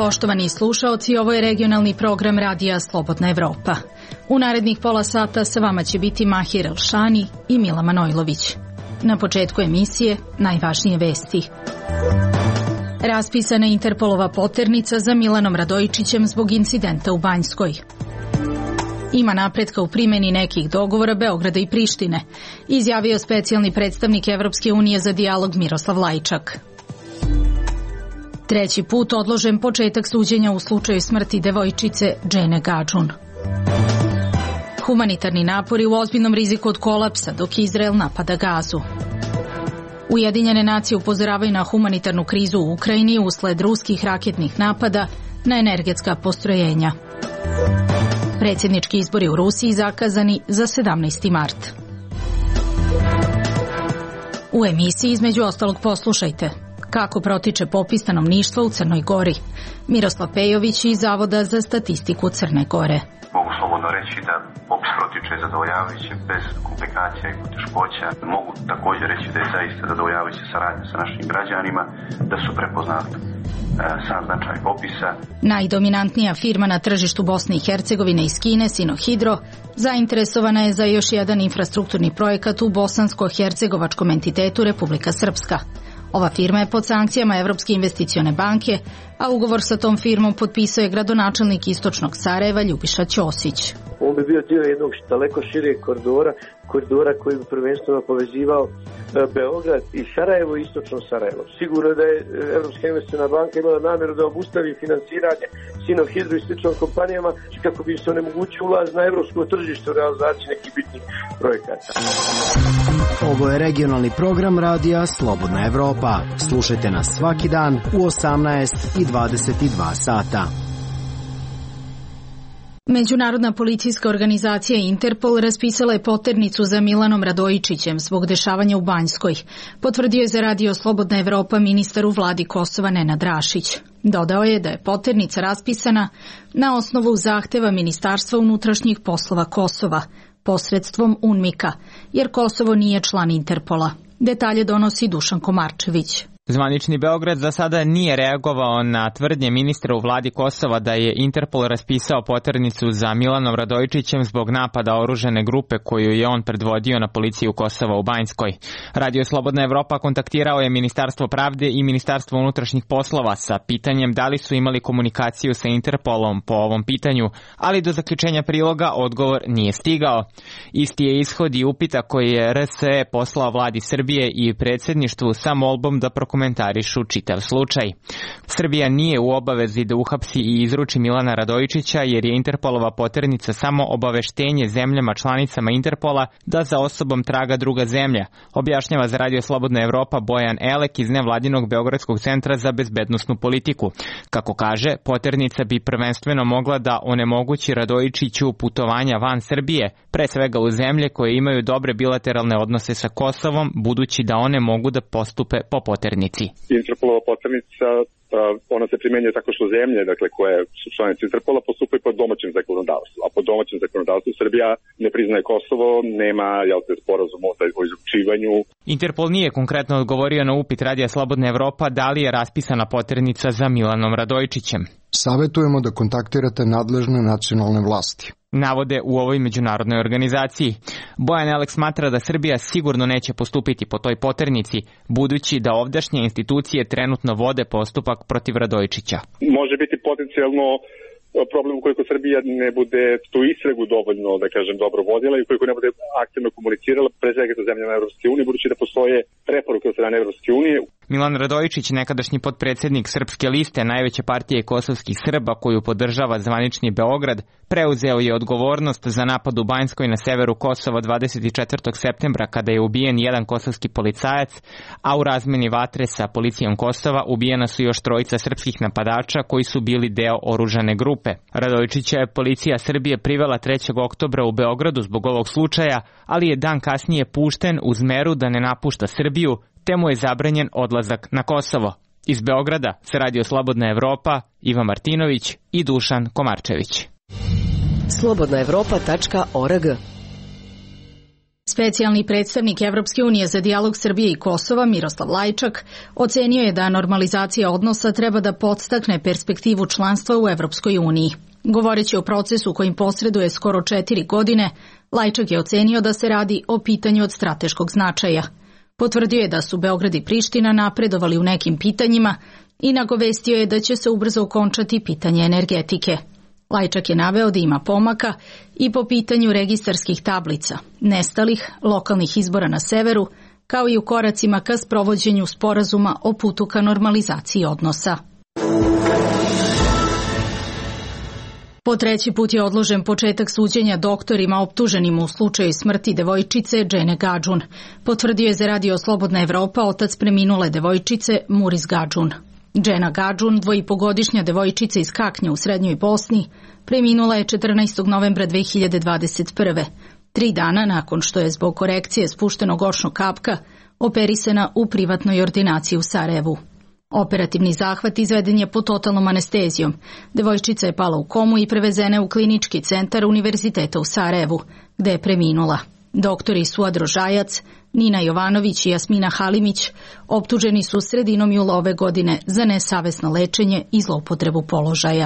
Poštovani slušaoci, ovo je regionalni program Radija Slobodna Evropa. U narednih pola sata sa vama će biti Mahir Elšani i Mila Manojlović. Na početku emisije najvažnije vesti. Raspisana je Interpolova poternica za Milanom Radojičićem zbog incidenta u Banjskoj. Ima napretka u primjeni nekih dogovora Beograda i Prištine, izjavio specijalni predstavnik Evropske unije za dijalog Miroslav Lajčak. Treći put odložen početak suđenja u slučaju smrti devojčice Džene Gadžun. Humanitarni napori u ozbiljnom riziku od kolapsa dok Izrael napada Gazu. Ujedinjene nacije upozoravaju na humanitarnu krizu u Ukrajini usled ruskih raketnih napada na energetska postrojenja. Predsjednički izbori u Rusiji zakazani za 17. mart. U emisiji između ostalog poslušajte kako protiče popis stanovništva u Crnoj Gori. Miroslav Pejović iz Zavoda za statistiku Crne Gore. Mogu slobodno reći da popis protiče zadovoljavajuće, bez komplikacija i poteškoća. Mogu također reći da je zaista zadovoljavajuća saradnja sa našim građanima, da su prepoznali sam značaj popisa. Najdominantnija firma na tržištu Bosne i Hercegovine iz Kine, Sinohidro, zainteresovana je za još jedan infrastrukturni projekat u bosansko-hercegovačkom entitetu Republika Srpska. Ova firma je pod sankcijama Evropske investicione banke, a ugovor sa tom firmom potpisao je gradonačelnik istočnog Sarajeva Ljubiša Ćosić. On bi bio dio jednog daleko širijeg koridora koji bi prvenstveno povezivao Beograd i Sarajevo i istočno Sarajevo. Sigurno je da je Evropska investiciona banka imala namjeru da obustavi finansiranje Sinohidru i sličnim kompanijama kako bi se onemogućio ulaz na evropsko tržište u realizaciji nekih bitnih projekata. Ovo je regionalni program Radija Slobodna Evropa. Slušajte nas svaki dan u 18 i 22 sata. Međunarodna policijska organizacija Interpol raspisala je poternicu za Milanom Radojičićem zbog dešavanja u Banjskoj, potvrdio je za Radio Slobodna Evropa ministar u vladi Kosova Nenad Rašić. Dodao je da je poternica raspisana na osnovu zahteva Ministarstva unutrašnjih poslova Kosova, posredstvom UNMIK-a, jer Kosovo nije član Interpola. Detalje donosi Dušan Komarčević. Zvanični Beograd za sada nije reagovao na tvrdnje ministra u vladi Kosova da je Interpol raspisao poternicu za Milanom Radojičićem zbog napada oružane grupe koju je on predvodio na policiju Kosova u Banjskoj. Radio Slobodna Evropa kontaktirao je Ministarstvo pravde i Ministarstvo unutrašnjih poslova sa pitanjem da li su imali komunikaciju sa Interpolom po ovom pitanju, ali do zaključenja priloga odgovor nije stigao. Isti je ishod i upita koji je RSE poslao vladi Srbije i predsjedništvu sa molbom da komentarišu čitav slučaj. Srbija nije u obavezi da uhapsi i izruči Milana Radojičića jer je Interpolova poternica samo obaveštenje zemljama članicama Interpola da za osobom traga druga zemlja, objašnjava za Radio Slobodna Evropa Bojan Elek iz nevladinog Beogradskog centra za bezbednosnu politiku. Kako kaže, poternica bi prvenstveno mogla da onemogući Radojičiću putovanja van Srbije, pre svega u zemlje koje imaju dobre bilateralne odnose sa Kosovom, budući da one mogu da postupe po poternici. Interpolova poternica, ona se primjenjuje tako što zemlje, dakle, koje su članice Interpola, postupaju po domaćem zakonodavstvu. A po domaćem zakonodavstvu Srbija ne priznaje Kosovo, nema sporazum o izručivanju. Interpol nije konkretno odgovorio na upit Radija Slobodna Evropa da li je raspisana poternica za Milanom Radojičićem. Savjetujemo da kontaktirate nadležne nacionalne vlasti, navode u ovoj međunarodnoj organizaciji. Bojan Elek smatra da Srbija sigurno neće postupiti po toj poternici, budući da ovdašnje institucije trenutno vode postupak protiv Radojičića. Može biti potencijalno problem ukoliko Srbija ne bude tu istragu dovoljno, da kažem, dobro vodila i ukoliko ne bude aktivno komunicirala, pre svega sa zemljama Evropske unije, budući da postoje preporuke od strane Evropske unije. Milan Radojičić, nekadašnji potpredsjednik Srpske liste, najveće partije kosovskih Srba koju podržava zvanični Beograd, preuzeo je odgovornost za napad u Banjskoj na severu Kosova 24. septembra kada je ubijen jedan kosovski policajac, a u razmeni vatre sa policijom Kosova ubijena su još trojica srpskih napadača koji su bili deo oružane grupe. Radojičića je policija Srbije privela 3. oktobra u Beogradu zbog ovog slučaja, ali je dan kasnije pušten uz meru da ne napušta Srbiju, te mu je zabranjen odlazak na Kosovo. Iz Beograda se Radio Slobodna Evropa, Ivan Martinović i Dušan Komarčević. slobodnaevropa.org. Specijalni predstavnik Evropske unije za dijalog Srbije i Kosova, Miroslav Lajčak, ocenio je da normalizacija odnosa treba da podstakne perspektivu članstva u Evropskoj uniji. Govoreći o procesu kojim posreduje skoro 4 godine, Lajčak je ocenio da se radi o pitanju od strateškog značaja. Potvrdio je da su Beograd i Priština napredovali u nekim pitanjima i nagovestio je da će se ubrzo okončati pitanje energetike. Lajčak je naveo da ima pomaka i po pitanju registarskih tablica, nestalih, lokalnih izbora na severu, kao i u koracima ka sprovođenju sporazuma o putu ka normalizaciji odnosa. Po 3. put je odložen početak suđenja doktorima optuženim u slučaju smrti devojčice Džene Gadžun. Potvrdio je za Radio Slobodna Evropa otac preminule devojčice Muris Gadžun. Džena Gadžun, 2,5-godišnja devojčica iz Kaknja u Srednjoj Bosni, preminula je 14. novembra 2021. 3 dana nakon što je zbog korekcije spuštenog očnog kapka operisana u privatnoj ordinaciji u Sarajevu. Operativni zahvat izveden je pod totalnom anestezijom. Devojčica je pala u komu i prevezena u klinički centar Univerziteta u Sarajevu, gde je preminula. Doktori Suad Rožajac, Nina Jovanović i Jasmina Halimić optuženi su sredinom jula ove godine za nesavesno lečenje i zloupotrebu položaja.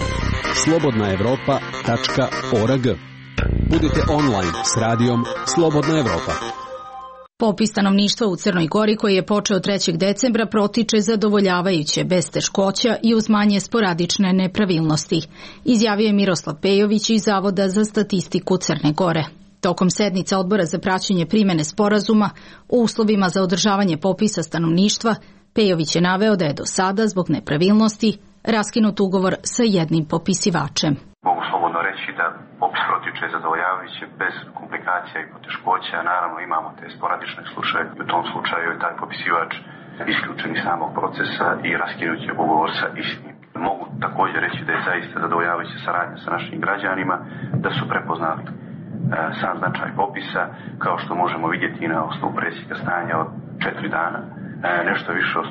slobodnaevropa.org. Budite online s radijom Slobodna Evropa. Popis stanovništva u Crnoj Gori koji je počeo 3. decembra protiče zadovoljavajuće, bez teškoća i uz manje sporadične nepravilnosti, izjavio je Miroslav Pejović iz Zavoda za statistiku Crne Gore. Tokom sednice Odbora za praćenje primene sporazuma o uslovima za održavanje popisa stanovništva, Pejović je naveo da je do sada, zbog nepravilnosti, raskinut ugovor sa jednim popisivačem. Mogu slobodno reći da popis protiče zadovoljavajuće, bez komplikacija i poteškoća. Naravno imamo te sporadične slučaje. U tom slučaju je taj popisivač isključen iz samog procesa i raskinut je ugovor sa istim. Mogu također reći da je zaista zadovoljavajuća saradnja sa našim građanima, da su prepoznali sam značaj popisa, kao što možemo vidjeti na osnovu presjeka stanja od 4 dana. Nešto više od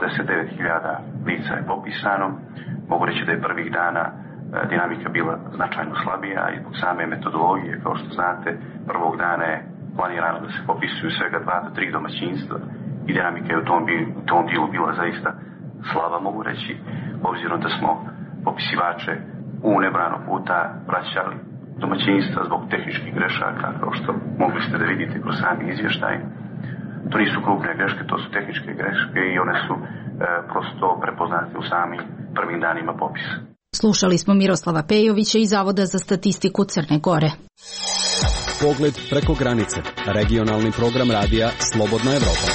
149.000 lica je popisano. Mogu reći da je prvih dana dinamika bila značajno slabija i zbog same metodologije, kao što znate, prvog dana je planirano da se popisuju svega 2 do 3 domaćinstva i dinamika je u tom dijelu bila zaista slaba, mogu reći, obzirom da smo popisivače u nebrano puta vraćali domaćinstva zbog tehničkih grešaka, kao što mogli ste da vidite kroz sami izvještaj. To nisu krupne greške, to su tehničke greške i one su prosto prepoznate u samim prvim danima popisa. Slušali smo Miroslava Pejovića iz Zavoda za statistiku Crne Gore. Pogled preko granice. Regionalni program radija Slobodna Evropa.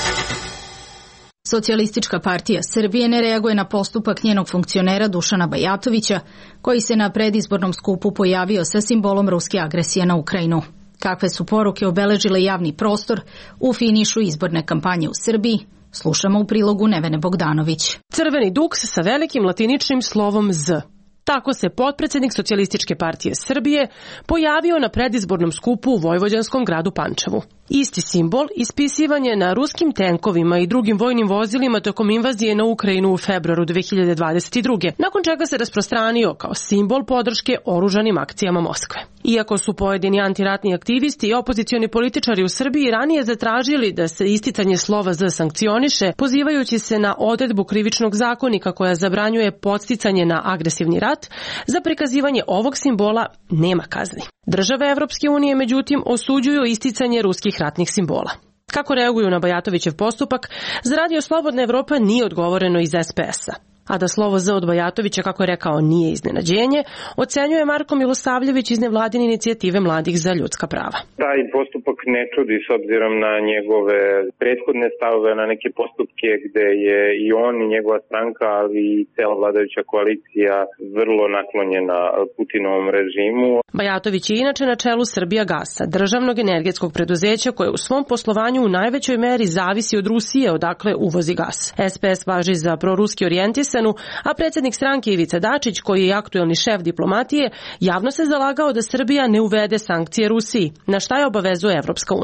Socijalistička partija Srbije ne reaguje na postupak njenog funkcionera Dušana Bajatovića, koji se na predizbornom skupu pojavio sa simbolom ruske agresije na Ukrajinu. Kakve su poruke obeležile javni prostor u finišu izborne kampanje u Srbiji, slušamo u prilogu Nevene Bogdanović. Crveni duks sa velikim latiničnim slovom Z. Tako se potpredsednik Socijalističke partije Srbije pojavio na predizbornom skupu u vojvođanskom gradu Pančevu. Isti simbol ispisivan je na ruskim tenkovima i drugim vojnim vozilima tokom invazije na Ukrajinu u februaru 2022. Nakon čega se rasprostranio kao simbol podrške oružanim akcijama Moskve. Iako su pojedini antiratni aktivisti i opozicioni političari u Srbiji ranije zatražili da se isticanje slova Z sankcioniše, pozivajući se na odredbu krivičnog zakonika koja zabranjuje podsticanje na agresivni rat, za prikazivanje ovog simbola nema kazni. Države Evropske unije, međutim, osuđuju isticanje ruskih ratnih simbola. Kako reaguju na Bajatovićev postupak, za Radio Slobodna Evropa nije odgovoreno iz SPS-a. A da slovo Z od Bajatovića, kako je rekao, nije iznenađenje, ocenjuje Marko Milosavljević iz nevladine inicijative Mladih za ljudska prava. Taj postupak ne čudi s obzirom na njegove prethodne stavove, na neke postupke gde je i on i njegova stranka, ali i cela vladajuća koalicija vrlo naklonjena Putinovom režimu. Bajatović je inače na čelu Srbijagasa, državnog energetskog preduzeća koje u svom poslovanju u najvećoj meri zavisi od Rusije, odakle uvozi gas. SPS važi za proruski orijentisan, a predsjednik stranke Ivica Dačić, koji je aktuelni šef diplomatije, javno se zalagao da Srbija ne uvede sankcije Rusiji, na šta je obavezuje Evropska unija.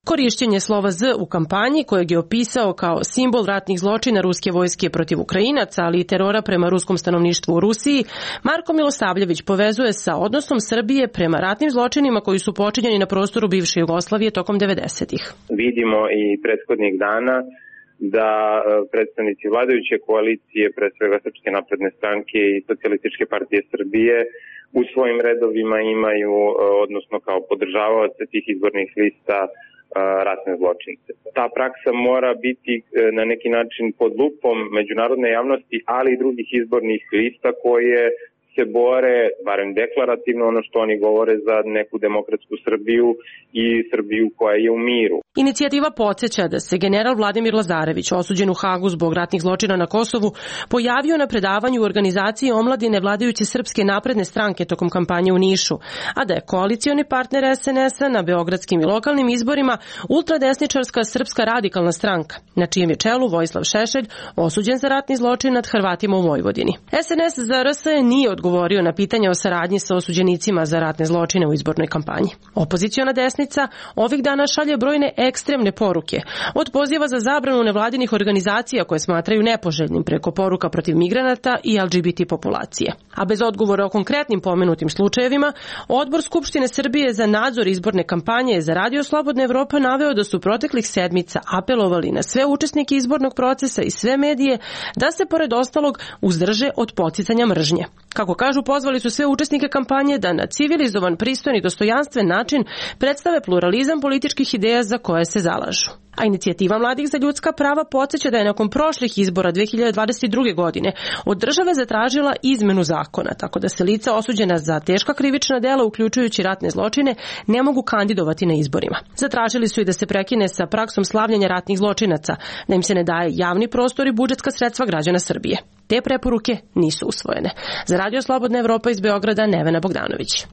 Korišćenje slova Z u kampanji, kojeg je opisao kao simbol ratnih zločina ruske vojske protiv Ukrajinaca, ali i terora prema ruskom stanovništvu u Rusiji, Marko Milosavljević povezuje sa odnosom Srbije prema ratnim zločinima koji su počinjeni na prostoru bivše Jugoslavije tokom 90-ih. Vidimo i prethodnih dana da predstavnici vladajuće koalicije, pre svega Srpske napredne stranke i Socijalističke partije Srbije, u svojim redovima imaju, odnosno kao podržavaoce tih izbornih lista, ratne zločince. Ta praksa mora biti na neki način pod lupom međunarodne javnosti, ali i drugih izbornih lista koje se bore, barem deklarativno, ono što oni govore, za neku demokratsku Srbiju i Srbiju koja je u miru. Inicijativa podsjeća da se general Vladimir Lazarević, osuđen u Hagu zbog ratnih zločina na Kosovu, pojavio na predavanju u organizaciji omladine vladajuće Srpske napredne stranke tokom kampanje u Nišu, a da je koalicioni partner SNS-a na beogradskim i lokalnim izborima ultradesničarska Srpska radikalna stranka, na čijem je čelu Vojislav Šešelj, osuđen za ratni zločin nad Hrvatima u Vojvodini. SNS za RS nije odgovorio na pitanje o saradnji sa osuđenicima za ratne zločine u izbornoj kampanji. Opoziciona desnica ovih dana šalje brojne ekstremne poruke, od poziva za zabranu nevladinih organizacija koje smatraju nepoželjnim preko poruka protiv migranata i LGBT populacije. A bez odgovora o konkretnim pomenutim slučajevima, Odbor Skupštine Srbije za nadzor izborne kampanje za Radio Slobodna Evropa naveo da su proteklih sedmica apelovali na sve učesnike izbornog procesa i sve medije da se pored ostalog uzdrže od podsticanja mržnje. Kako kažu, pozvali su sve učesnike kampanje da na civilizovan, pristojan i dostojanstven način predstave pluralizam političkih ideja za koje se zalažu. A inicijativa Mladih za ljudska prava podsjeća da je nakon prošlih izbora 2022. godine od države zatražila izmenu zakona, tako da se lica osuđena za teška krivična dela, uključujući ratne zločine, ne mogu kandidovati na izborima. Zatražili su i da se prekine sa praksom slavljanja ratnih zločinaca, da im se ne daje javni prostor i budžetska sredstva građana Srbije. Te preporuke nisu usvojene. Za Radio Slobodna Evropa iz Beograda, Nevena Bogdanović.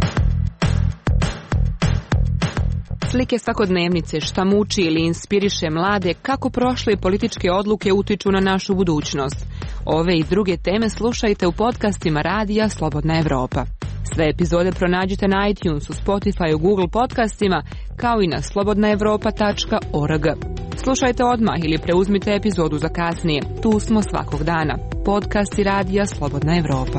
Slike svakodnevnice, šta muči ili inspiriše mlade, kako prošle političke odluke utiču na našu budućnost. Ove i druge teme slušajte u podcastima Radija Slobodna Evropa. Sve epizode pronađite na iTunesu, Spotify, Google podcastima, kao i na slobodnaevropa.org. Slušajte odmah ili preuzmite epizodu za kasnije. Tu smo svakog dana. Podcasti Radija Slobodna Evropa.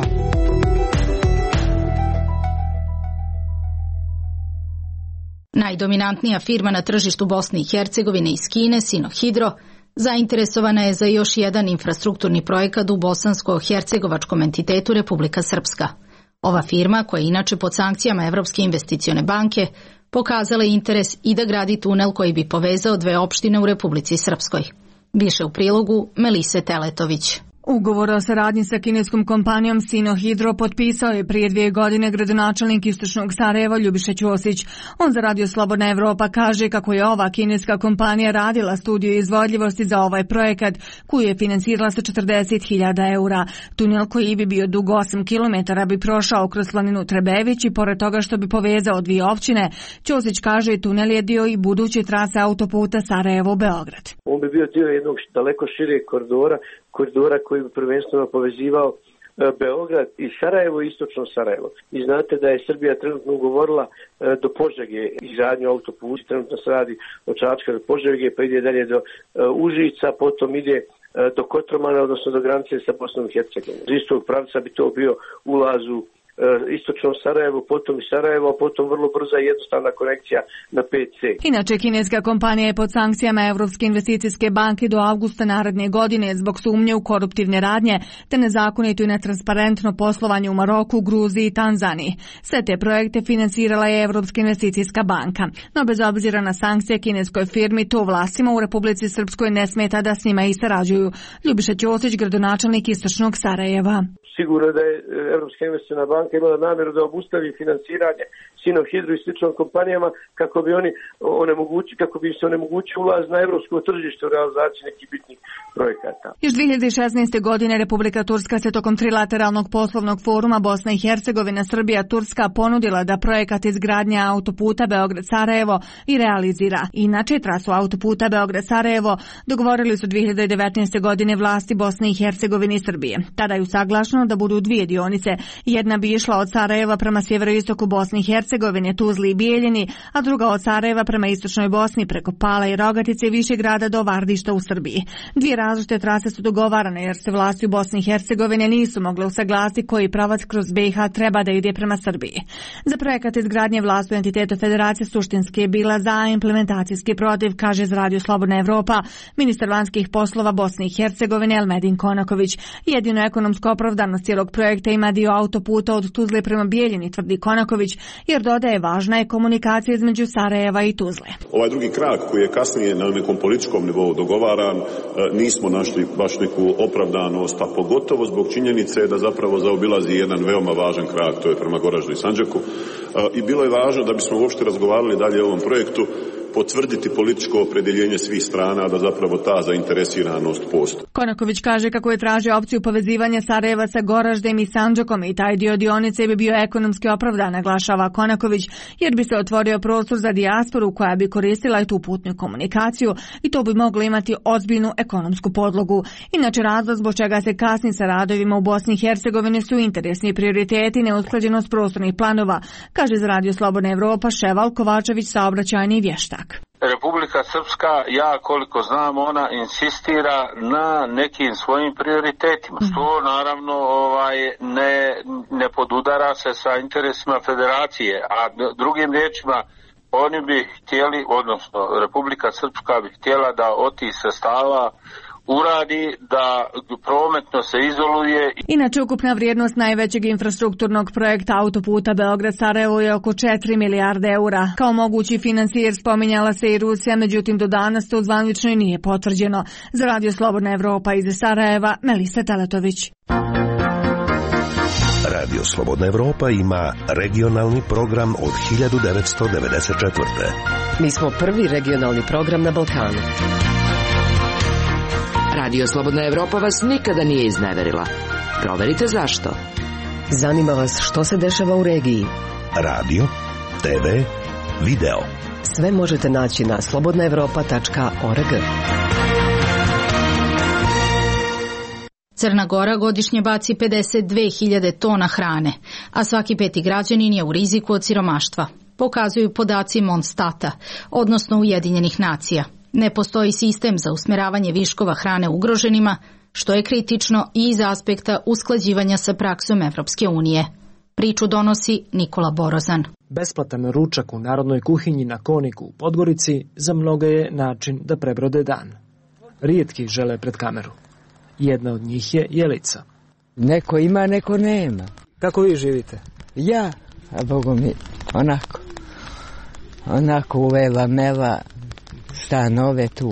Najdominantnija firma na tržištu Bosne i Hercegovine iz Kine, Sinohidro, zainteresovana je za još jedan infrastrukturni projekat u bosansko-hercegovačkom entitetu Republika Srpska. Ova firma, koja je inače pod sankcijama Evropske investicione banke, pokazala je interes i da gradi tunel koji bi povezao dve opštine u Republici Srpskoj. Više u prilogu Melise Teletović. Ugovor o saradnji sa kineskom kompanijom Sinohidro potpisao je prije 2 godine gradonačelnik istočnog Sarajeva Ljubiša Ćosić. On za Radio Slobodna Evropa kaže kako je ova kineska kompanija radila studiju izvodljivosti za ovaj projekat, koju je finansirala sa 40.000 eura. Tunel koji bi bio dug 8 km bi prošao kroz planinu Trebević i pored toga što bi povezao dvije općine, Ćosić kaže tunel je dio i buduće trase autoputa Sarajevo-Beograd. On bi bio dio jednog daleko šireg koridora koji bi prvenstveno povezivao Beograd i Sarajevo i istočno Sarajevo. I znate da je Srbija trenutno ugovorila do Požege izgradnju autoputa, trenutno se radi od Čačka do Požege, pa ide dalje do Užica, potom ide do Kotromana, odnosno do granice sa Bosnom i Hercegovinom. Iz istog pravca bi to bio ulaz u istočno Sarajevo, potom i Sarajevo, a potom vrlo brza i jednostavna konekcija na 5C. Inače, kineska kompanija je pod sankcijama Evropske investicijske banke do avgusta naredne godine zbog sumnje u koruptivne radnje te nezakonito i netransparentno poslovanje u Maroku, Gruziji i Tanzaniji. Sve te projekte finansirala je Evropska investicijska banka. No bez obzira na sankcije kineskoj firmi, to vlastima u Republici Srpskoj ne smeta da s njima i sarađuju. Ljubiša Ćosić, gradonačelnik istočnog Sarajeva. Sigurno da je Evropska investicijska banka imala namjeru da obustavi finansiranje Sinohidro i sličnim kompanijama kako bi se onemogućio ulaz na evropsko tržište u realizaciji nekih bitnih projekata. Još 2016. godine Republika Turska se tokom trilateralnog poslovnog foruma Bosna i Hercegovina, Srbija, Turska ponudila da projekat izgradnje autoputa Beograd-Sarajevo i realizira. Inače, trasu autoputa Beograd-Sarajevo dogovorili su 2019. godine vlasti Bosne i Hercegovine i Srbije. Tada je usaglašeno planirano da budu 2 dionice. Jedna bi išla od Sarajeva prema sjeveroistoku Bosne i Hercegovine, Tuzli i Bijeljini, a druga od Sarajeva prema istočnoj Bosni preko Pala i Rogatice i Višegrada do Vardišta u Srbiji. 2 različite trase su dogovarane jer se vlasti u Bosni i Hercegovine nisu mogle usaglasiti koji pravac kroz BiH treba da ide prema Srbiji. Za projekat izgradnje vlast u entitetu federacije suštinski je bila za, implementacijski protiv, kaže za Radio Slobodna Evropa ministar vanjskih poslova Bosne i Hercegovine Elmedin Konaković. Jedino ekonomsku opravdanost cijelog projekta ima dio autoputa od Tuzle prema Bijeljini, tvrdi Konaković, jer dodaje važna je komunikacija između Sarajeva i Tuzle. Ovaj drugi krak koji je kasnije na nekom političkom nivou dogovaran, nismo našli baš neku opravdanost, a pogotovo zbog činjenice da zapravo zaobilazi jedan veoma važan krak, to je prema Goraždu i Sandžaku. I bilo je važno da bismo uopšte razgovarali dalje o ovom projektu, potvrditi političko opredjeljenje svih strana da zapravo ta zainteresiranost postoji. Konaković kaže kako je tražio opciju povezivanja Sarajeva sa Goraždem i Sandžakom i taj dio dionice bi bio ekonomski opravdan, naglašava Konaković, jer bi se otvorio prostor za dijasporu koja bi koristila i tu putnu komunikaciju i to bi moglo imati ozbiljnu ekonomsku podlogu. Inače, razlog zbog čega se kasni sa radovima u Bosni i Hercegovini su interesni prioriteti i neusklađenost prostornih planova, kaže za Radio Slobodna Evropa Ševal Kovačević, saobraćajni vještak. Republika Srpska, ja koliko znam, ona insistira na nekim svojim prioritetima, što naravno ne podudara se sa interesima federacije, a drugim riječima oni bi htjeli, odnosno Republika Srpska bi htjela da od tih sredstava uradi da prometno se izoluje. Inače, ukupna vrijednost najvećeg infrastrukturnog projekta autoputa Beograd-Sarajevo je oko 4 milijarde eura. Kao mogući financijer spominjala se i Rusija, međutim do danas to zvanično i nije potvrđeno. Za Radio Slobodna Evropa iz Sarajeva, Melisa Teletović. Radio Slobodna Evropa ima regionalni program od 1994. Mi smo prvi regionalni program na Balkanu. Radio Slobodna Evropa vas nikada nije izneverila. Proverite zašto. Zanima vas što se dešava u regiji. Radio, TV, video. Sve možete naći na slobodnaevropa.org. Crna Gora godišnje baci 52.000 tona hrane, a svaki 5. građanin je u riziku od siromaštva, pokazuju podaci Monstata, odnosno Ujedinjenih nacija. Ne postoji sistem za usmjeravanje viškova hrane ugroženima, što je kritično i iz aspekta usklađivanja sa praksom Evropske unije. Priču donosi Nikola Borozan. Besplatan ručak u narodnoj kuhinji na Koniku u Podgorici za mnoge je način da prebrode dan. Rijetki žele pred kameru. Jedna od njih je Jelica. Neko ima, neko nema. Kako vi živite? Ja, a Bogu mi, onako uvela mela stanove tu.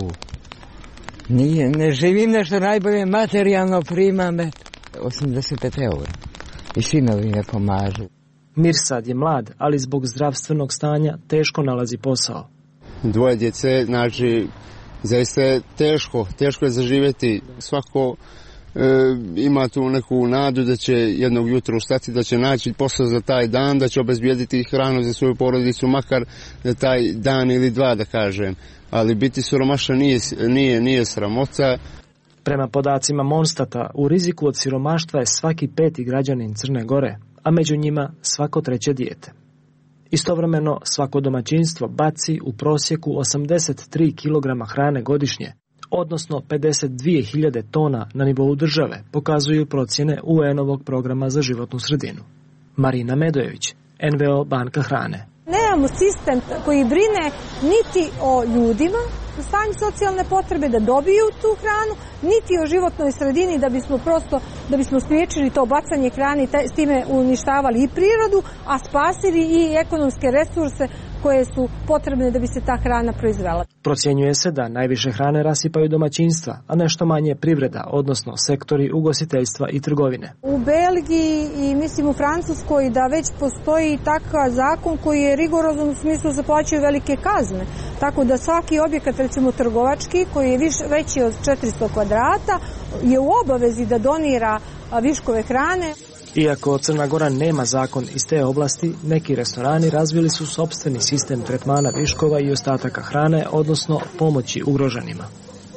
Ne živim nešto najbolje, materijalno primam 85 eura. I sinovi ne pomažu. Mirsad je mlad, ali zbog zdravstvenog stanja teško nalazi posao. 2 djece, znači, zaista je teško je zaživjeti. Svako ima tu neku nadu da će jednog jutra ustati, da će naći posao za taj dan, da će obezbijediti hranu za svoju porodicu, makar za taj dan ili 2, da kažem. Ali biti siromašan nije sramota. Prema podacima Monstata, u riziku od siromaštva je svaki 5. građanin Crne Gore, a među njima svako 3. dijete. Istovremeno, svako domaćinstvo baci u prosjeku 83 kg hrane godišnje, odnosno 52.000 tona na nivou države, pokazuju procjene UN-ovog programa za životnu sredinu. Marina Medojević, NVO Banka hrane. Nemamo sistem koji brine niti o ljudima u stanju socijalne potrebe da dobiju tu hranu, niti o životnoj sredini da bismo spriječili to bacanje hrane i s time uništavali i prirodu, a spasili i ekonomske resurse koje su potrebne da bi se ta hrana proizvela. Procjenjuje se da najviše hrane rasipaju domaćinstva, a nešto manje privreda, odnosno sektori ugostiteljstva i trgovine. U Belgiji i mislim u Francuskoj da već postoji takav zakon koji je rigorozan u smislu da plaćaju velike kazne. Tako da svaki objekat, recimo trgovački, koji je veći od 400 kvadrata, je u obavezi da donira viškove hrane. Iako Crna Gora nema zakon iz te oblasti, neki restorani razvili su sopstveni sistem tretmana viškova i ostataka hrane, odnosno pomoći ugroženima.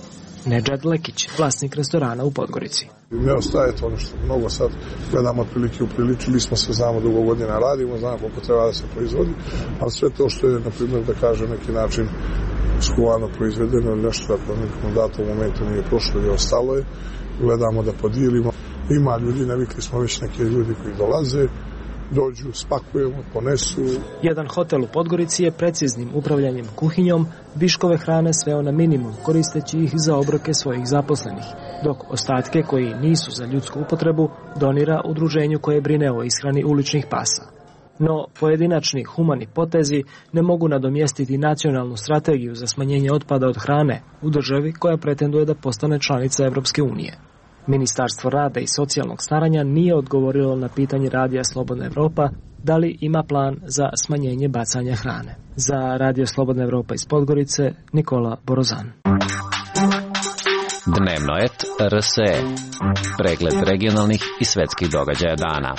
Nedžad Lekić, vlasnik restorana u Podgorici. Ne ostaje to ono što mnogo sad gledamo otprilike, upriličili smo se, znamo dugo godina radimo, znamo koliko treba da se proizvodi, ali sve to što je, na primjer, da kažem, neki način skuvano proizvedeno ili nešto ako nekom datom momentu nije prošlo i ostalo je, gledamo da podijelimo. Ima ljudi, navikli smo već neke ljudi koji dolaze, dođu, spakujemo, ponesu. Jedan hotel u Podgorici je preciznim upravljanjem kuhinjom viškove hrane sveo na minimum, koristeći ih za obroke svojih zaposlenih, dok ostatke koji nisu za ljudsku upotrebu donira udruženju koje brine o ishrani uličnih pasa. No, pojedinačni humani potezi ne mogu nadomjestiti nacionalnu strategiju za smanjenje otpada od hrane u državi koja pretenduje da postane članica Evropske unije. Ministarstvo rada i socijalnog staranja nije odgovorilo na pitanje Radija Slobodna Evropa da li ima plan za smanjenje bacanja hrane. Za Radio Slobodna Evropa iz Podgorice, Nikola Borozan. Dnevno et RSE. Pregled regionalnih i svetskih događaja dana.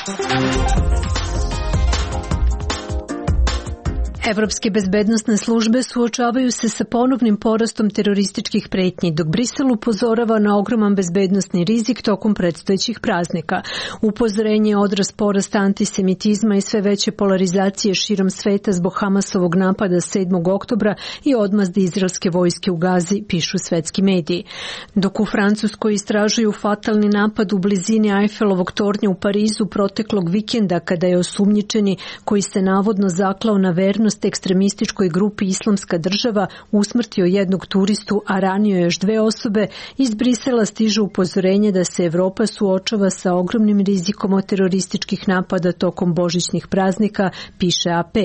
Evropske bezbednosne službe suočavaju se sa ponovnim porastom terorističkih pretnji, dok Brisel upozorava na ogroman bezbednosni rizik tokom predstojećih praznika. Upozorenje je odraz porasta antisemitizma i sve veće polarizacije širom sveta zbog Hamasovog napada 7. oktobra i odmazde izraelske vojske u Gazi, pišu svetski mediji. Dok u Francuskoj istražuju fatalni napad u blizini Eiffelovog tornja u Parizu proteklog vikenda, kada je osumnjičeni koji se navodno zaklao na vernost ekstremističkoj grupi Islamska država usmrtio jednog turistu, a ranio još 2 osobe, iz Brisela stiže upozorenje da se Evropa suočava sa ogromnim rizikom od terorističkih napada tokom božićnih praznika, piše AP.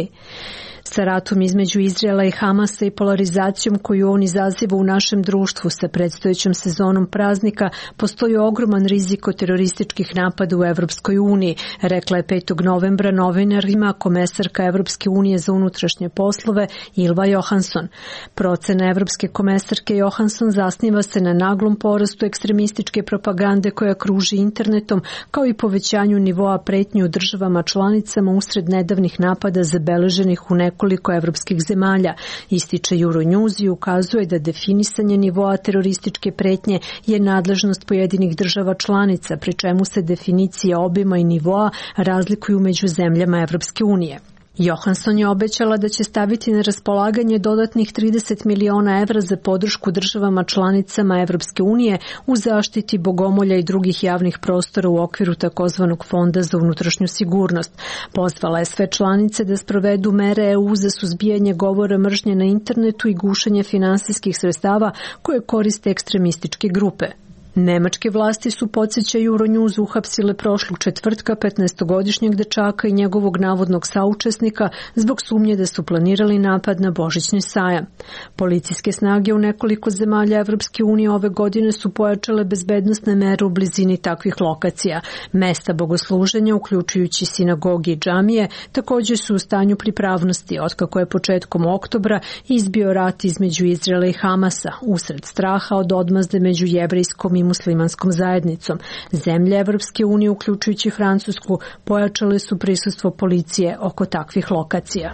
Sa ratom između Izraela i Hamasa i polarizacijom koju on izaziva u našem društvu sa predstojećom sezonom praznika postoji ogroman rizik od terorističkih napada u Evropskoj uniji, rekla je 5. novembra novinarima komesarka Evropske unije za unutrašnje poslove Ylva Johansson. Procena Evropske komesarke Johansson zasniva se na naglom porastu ekstremističke propagande koja kruži internetom, kao i povećanju nivoa pretnje u državama članicama usred nedavnih napada zabeleženih u nekoliko evropskih zemalja, ističe Euronews i ukazuje da definisanje nivoa terorističke pretnje je nadležnost pojedinih država članica, pri čemu se definicije obima i nivoa razlikuju među zemljama Evropske unije. Johansson je obećala da će staviti na raspolaganje dodatnih 30 miliona evra za podršku državama članicama Evropske unije u zaštiti bogomolja i drugih javnih prostora u okviru takozvanog Fonda za unutrašnju sigurnost. Pozvala je sve članice da sprovedu mere EU za suzbijanje govora mržnje na internetu i gušenje finansijskih sredstava koje koriste ekstremističke grupe. Nemačke vlasti su, podsjeća Euronews, uhapsile prošlog četvrtka 15-godišnjeg dečaka i njegovog navodnog saučesnika zbog sumnje da su planirali napad na božićni sajam. Policijske snage u nekoliko zemalja Evropske unije ove godine su pojačale bezbednosne mere u blizini takvih lokacija. Mesta bogosluženja, uključujući sinagoge i džamije, također su u stanju pripravnosti, otkako je početkom oktobra izbio rat između Izraela i Hamasa, usred straha od odmazde među jevrejskom i muslimanskom zajednicom. Zemlje Evropske unije, uključujući Francusku, pojačale su prisustvo policije oko takvih lokacija.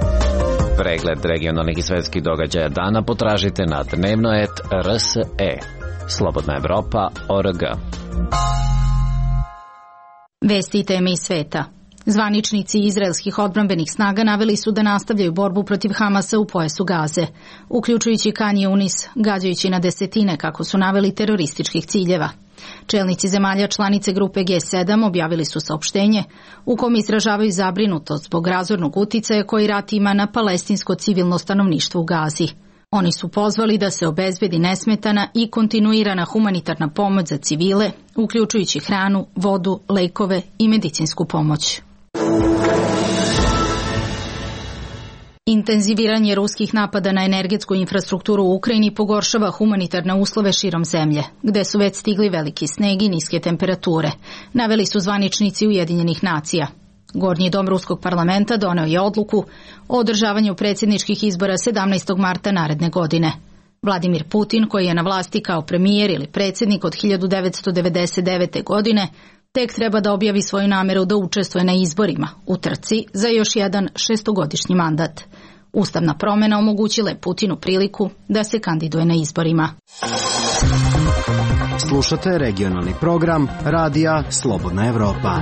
Pregled regionalnih i svetskih događaja dana potražite na dnevno.rs.e. Slobodna Evropa.org. Vesti i teme iz sveta. Zvaničnici izraelskih odbrambenih snaga naveli su da nastavljaju borbu protiv Hamasa u pojasu Gaze, uključujući Kan Junis, gađajući na desetine, kako su naveli, terorističkih ciljeva. Čelnici zemalja članice grupe G7 objavili su saopštenje u kom izražavaju zabrinutost zbog razornog uticaja koji rat ima na palestinsko civilno stanovništvo u Gazi. Oni su pozvali da se obezbedi nesmetana i kontinuirana humanitarna pomoć za civile, uključujući hranu, vodu, lekove i medicinsku pomoć. Intenziviranje ruskih napada na energetsku infrastrukturu u Ukrajini pogoršava humanitarne uslove širom zemlje, gde su već stigli veliki sneg i niske temperature, naveli su zvaničnici Ujedinjenih nacija. Gornji dom ruskog parlamenta doneo je odluku o održavanju predsjedničkih izbora 17. marta naredne godine. Vladimir Putin, koji je na vlasti kao premijer ili predsjednik od 1999. godine, tek treba da objavi svoju nameru da učestvuje na izborima u trci za još jedan 6-godišnji mandat. Ustavna promjena omogućila je Putinu priliku da se kandiduje na izborima. Slušate regionalni program Radija Slobodna Evropa.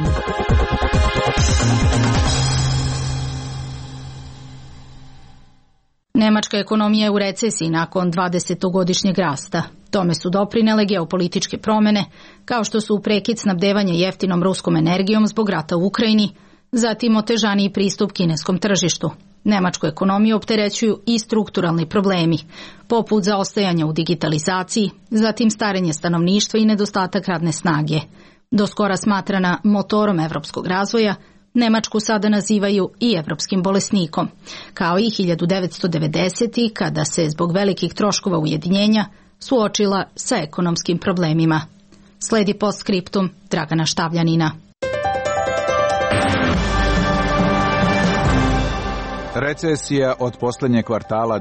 Nemačka ekonomija je u recesiji nakon 20-godišnjeg rasta. Tome su doprinele geopolitičke promene, kao što su prekid snabdevanja jeftinom ruskom energijom zbog rata u Ukrajini, zatim otežaniji pristup kineskom tržištu. Nemačku ekonomiju opterećuju i strukturalni problemi, poput zaostajanja u digitalizaciji, zatim starenje stanovništva i nedostatak radne snage. Doskora smatrana motorom evropskog razvoja, Nemačku sada nazivaju i evropskim bolesnikom, kao i 1990. kada se zbog velikih troškova ujedinjenja suočila sa ekonomskim problemima. Sledi postskriptum Dragana Štavljanina. Recesija od posljednjeg kvartala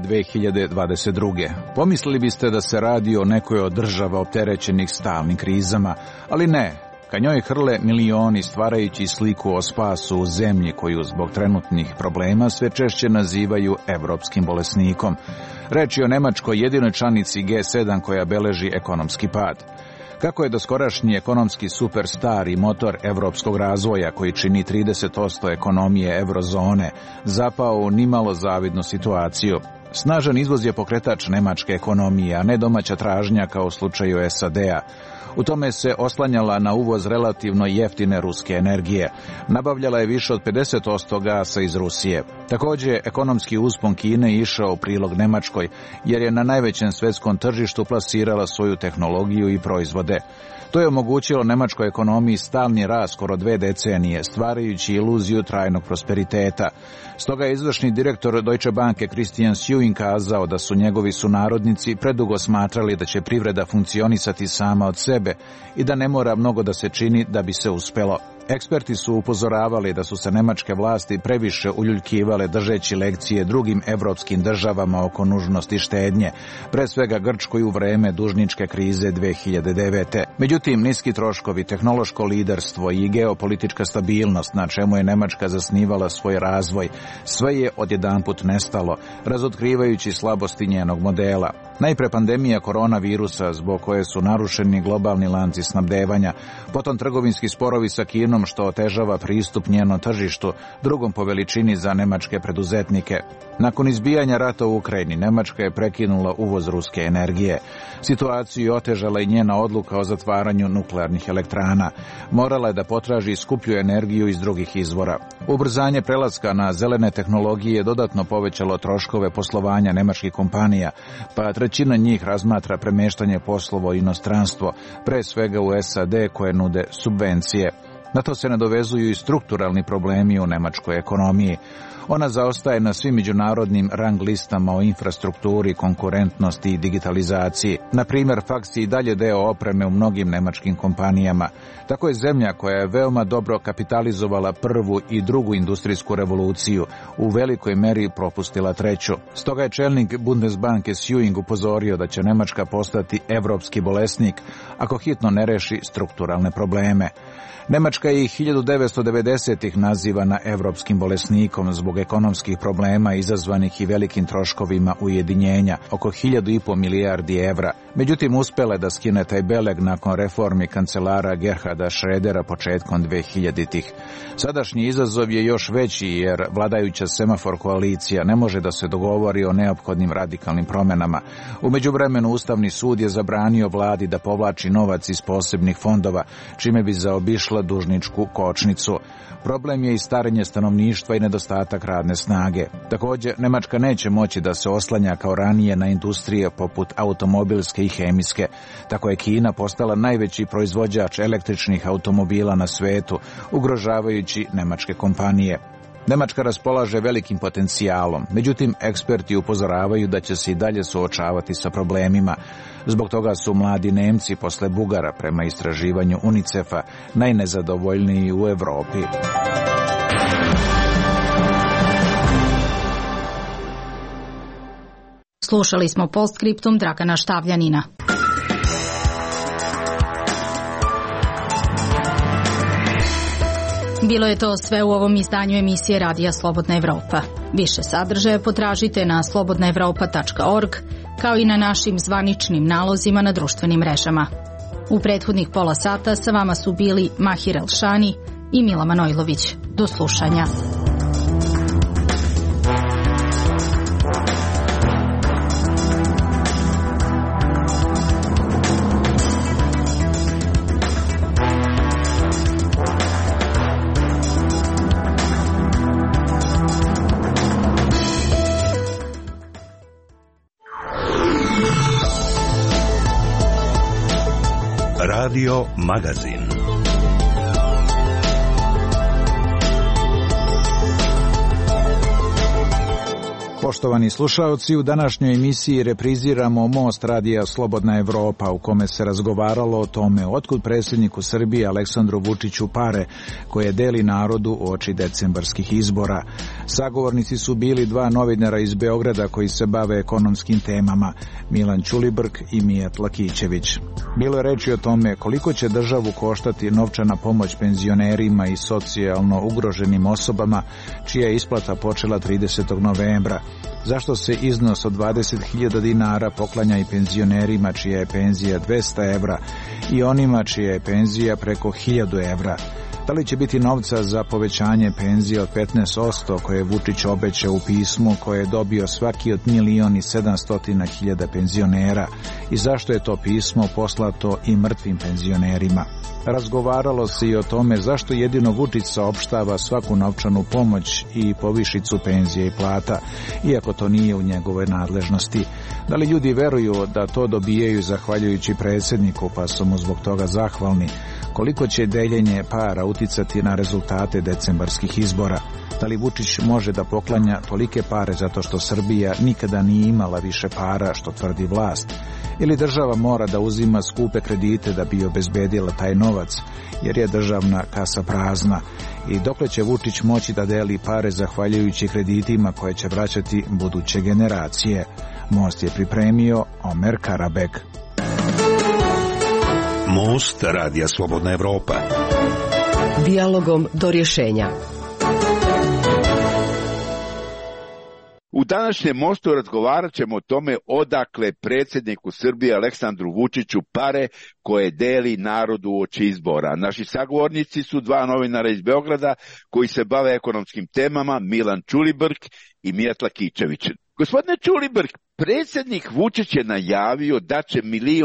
2022. Pomislili biste da se radi o nekoj od država opterećenih stalnim krizama, ali ne. Ka njoj hrle milioni stvarajući sliku o spasu u zemlji koju zbog trenutnih problema sve češće nazivaju evropskim bolesnikom. Reč je o Nemačkoj jedinoj članici G7 koja beleži ekonomski pad. Kako je doskorašnji ekonomski superstar i motor evropskog razvoja koji čini 30% ekonomije eurozone zapao u nimalo zavidnu situaciju? Snažan izvoz je pokretač nemačke ekonomije, a ne domaća tražnja kao u slučaju SAD-a. U tome se oslanjala na uvoz relativno jeftine ruske energije. Nabavljala je više od 50% gasa iz Rusije. Također, ekonomski uspon Kine išao u prilog Nemačkoj, jer je na najvećem svjetskom tržištu plasirala svoju tehnologiju i proizvode. To je omogućilo nemačkoj ekonomiji stalni rast skoro 2 decenije, stvarajući iluziju trajnog prosperiteta. Stoga je izvršni direktor Deutsche Banke Christian Sewing kazao da su njegovi sunarodnici predugo smatrali da će privreda funkcionisati sama od sebe i da ne mora mnogo da se čini da bi se uspelo. Eksperti su upozoravali da su se nemačke vlasti previše uljuljkivale držeći lekcije drugim evropskim državama oko nužnosti štednje, pre svega Grčkoj u vreme dužničke krize 2009. Međutim, niski troškovi, tehnološko liderstvo i geopolitička stabilnost na čemu je Nemačka zasnivala svoj razvoj, sve je odjedanput nestalo, razotkrivajući slabosti njenog modela. Najpre pandemija koronavirusa zbog koje su narušeni globalni lanci snabdevanja, potom trgovinski sporovi sa Kinom što otežava pristup njenom tržištu, drugom po veličini za nemačke preduzetnike. Nakon izbijanja rata u Ukrajini, Nemačka je prekinula uvoz ruske energije. Situaciju je otežala i njena odluka o zatvaranju nuklearnih elektrana. Morala je da potraži skuplju energiju iz drugih izvora. Ubrzanje prelaska na zelene tehnologije je dodatno povećalo troškove poslovanja nemačkih kompanija, pa trećina njih razmatra premeštanje poslova u inostranstvo, pre svega u SAD koje nude subvencije. Na to se nadovezuju i strukturalni problemi u nemačkoj ekonomiji. Ona zaostaje na svim međunarodnim rang listama o infrastrukturi, konkurentnosti i digitalizaciji. Na primjer, faks je i dalje deo opreme u mnogim nemačkim kompanijama. Tako je zemlja koja je veoma dobro kapitalizovala prvu i drugu industrijsku revoluciju u velikoj meri propustila treću. Stoga je čelnik Bundesbanke Sewing upozorio da će Nemačka postati evropski bolesnik ako hitno ne reši strukturalne probleme. Nemačka je i 1990-ih nazivana evropskim bolesnikom zbog ekonomskih problema izazvanih i velikim troškovima ujedinjenja, oko 1.500 milijardi evra. Međutim, uspela da skine taj beleg nakon reformi kancelara Gerharda Schrödera početkom 2000-ih. Sadašnji izazov je još veći jer vladajuća semafor koalicija ne može da se dogovori o neophodnim radikalnim promenama. U međuvremenu Ustavni sud je zabranio vladi da povlači novac iz posebnih fondova, čime bi zaobišla dužničku kočnicu. Problem je i starenje stanovništva i nedostatak radne snage. Također, Nemačka neće moći da se oslanja kao ranije na industrije poput automobilske i hemijske. Tako je Kina postala najveći proizvođač električnih automobila na svetu, ugrožavajući nemačke kompanije. Nemačka raspolaže velikim potencijalom, međutim eksperti upozoravaju da će se i dalje suočavati sa problemima. Zbog toga su mladi Nemci posle Bugara prema istraživanju UNICEF-a najnezadovoljniji u Evropi. Slušali smo postskriptum Dragana Štavljanina. Bilo je to sve u ovom izdanju emisije Radija Slobodna Evropa. Više sadržaja potražite na slobodnaevropa.org, kao i na našim zvaničnim nalozima na društvenim mrežama. U prethodnih pola sata sa vama su bili Mahir Elšani i Mila Manojlović. Do slušanja. Radio Magazin. Poštovani slušaoci, u današnjoj emisiji repriziramo Most radija Slobodna Evropa, u kome se razgovaralo o tome otkud predsjedniku Srbije Aleksandru Vučiću pare koje deli narodu uoči decembarskih izbora. Sagovornici su bili dva novinara iz Beograda koji se bave ekonomskim temama, Milan Ćulibrk i Mijat Lakićević. Bilo je reči o tome koliko će državu koštati novčana pomoć penzionerima i socijalno ugroženim osobama, čija je isplata počela 30. novembra. Zašto se iznos od 20.000 dinara poklanja i penzionerima čija je penzija 200 evra i onima čija je penzija preko 1000 evra? Da li će biti novca za povećanje penzije od 15% koje je Vučić obećao u pismu koje je dobio svaki od 1.700.000 penzionera i zašto je to pismo poslato i mrtvim penzionerima? Razgovaralo se i o tome zašto jedino Vučić saopštava svaku novčanu pomoć i povišicu penzije i plata, iako to nije u njegovoj nadležnosti. Da li ljudi veruju da to dobijaju zahvaljujući predsjedniku pa su mu zbog toga zahvalni? Koliko će deljenje para uticati na rezultate decembarskih izbora? Da li Vučić može da poklanja tolike pare zato što Srbija nikada nije imala više para, što tvrdi vlast? Ili država mora da uzima skupe kredite da bi obezbedila taj novac, jer je državna kasa prazna? I dokle će Vučić moći da deli pare zahvaljujući kreditima koje će vraćati buduće generacije? Most je pripremio Omer Karabek. Most radija Slobodna Evropa. Dijalogom do rješenja. U današnjem Mostu razgovarat ćemo o tome odakle predsjedniku Srbije Aleksandru Vučiću pare koje deli narodu uoči izbora. Naši sagovornici su dva novinara iz Beograda koji se bave ekonomskim temama, Milan Ćulibrk i Mijat Lakićević. Gospodine Ćulibrk, predsjednik Vučić je najavio da će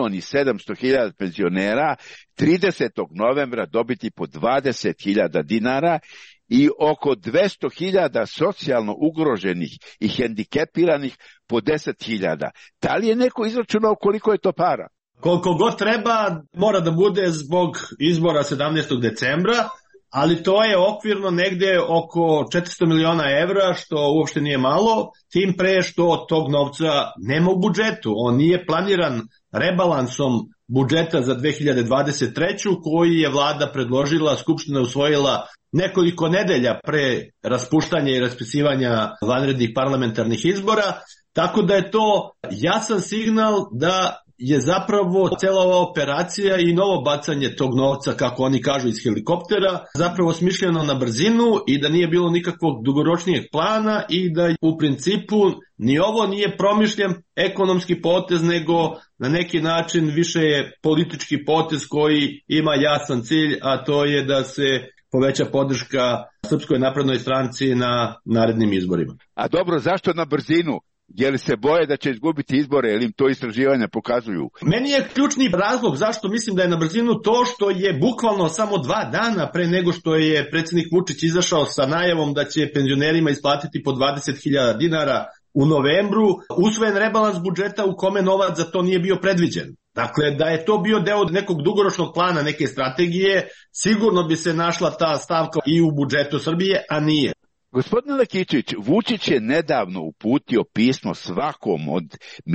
1.700.000 penzionera 30. novembra dobiti po 20.000 dinara i oko 200.000 socijalno ugroženih i hendikepiranih po 10.000. Da li je neko izračunao koliko je to para? Koliko god treba, mora da bude zbog izbora 17. decembra, ali to je okvirno negde oko 400 miliona evra, što uopšte nije malo, tim pre što tog novca nema u budžetu. On nije planiran rebalansom budžeta za 2023. koji je vlada predložila, Skupština usvojila nekoliko nedelja pre raspuštanja i raspisivanja vanrednih parlamentarnih izbora, tako da je to jasan signal da je zapravo cela ova operacija i novo bacanje tog novca, kako oni kažu, iz helikoptera, zapravo smišljeno na brzinu i da nije bilo nikakvog dugoročnijeg plana i da u principu ni ovo nije promišljen ekonomski potez, nego na neki način više je politički potez koji ima jasan cilj, a to je da se poveća podrška Srpskoj naprednoj stranci na narednim izborima. A dobro, zašto na brzinu? Je li se boje da će izgubiti izbore, ili im to istraživanja pokazuju? Meni je ključni razlog zašto mislim da je na brzinu to što je bukvalno samo 2 dana pre nego što je predsjednik Vučić izašao sa najavom da će penzionerima isplatiti po 20.000 dinara u novembru, usvojen rebalans budžeta u kome novac za to nije bio predviđen. Dakle, da je to bio deo nekog dugoročnog plana, neke strategije, sigurno bi se našla ta stavka i u budžetu Srbije, a nije. Gospodine Lakićević, Vučić je nedavno uputio pismo svakom od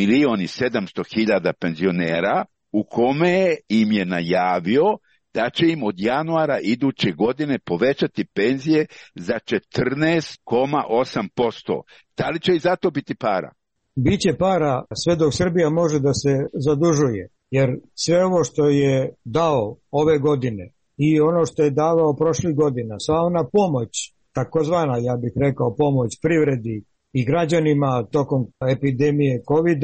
1.700.000 penzionera u kome im je najavio da će im od januara iduće godine povećati penzije za 14,8%. Da li će i zato biti para? Biće para sve dok Srbija može da se zadužuje, jer sve ovo što je dao ove godine i ono što je davao prošlih godina, sva ona pomoć, takozvana, ja bih rekao, pomoć privredi i građanima tokom epidemije COVID-a,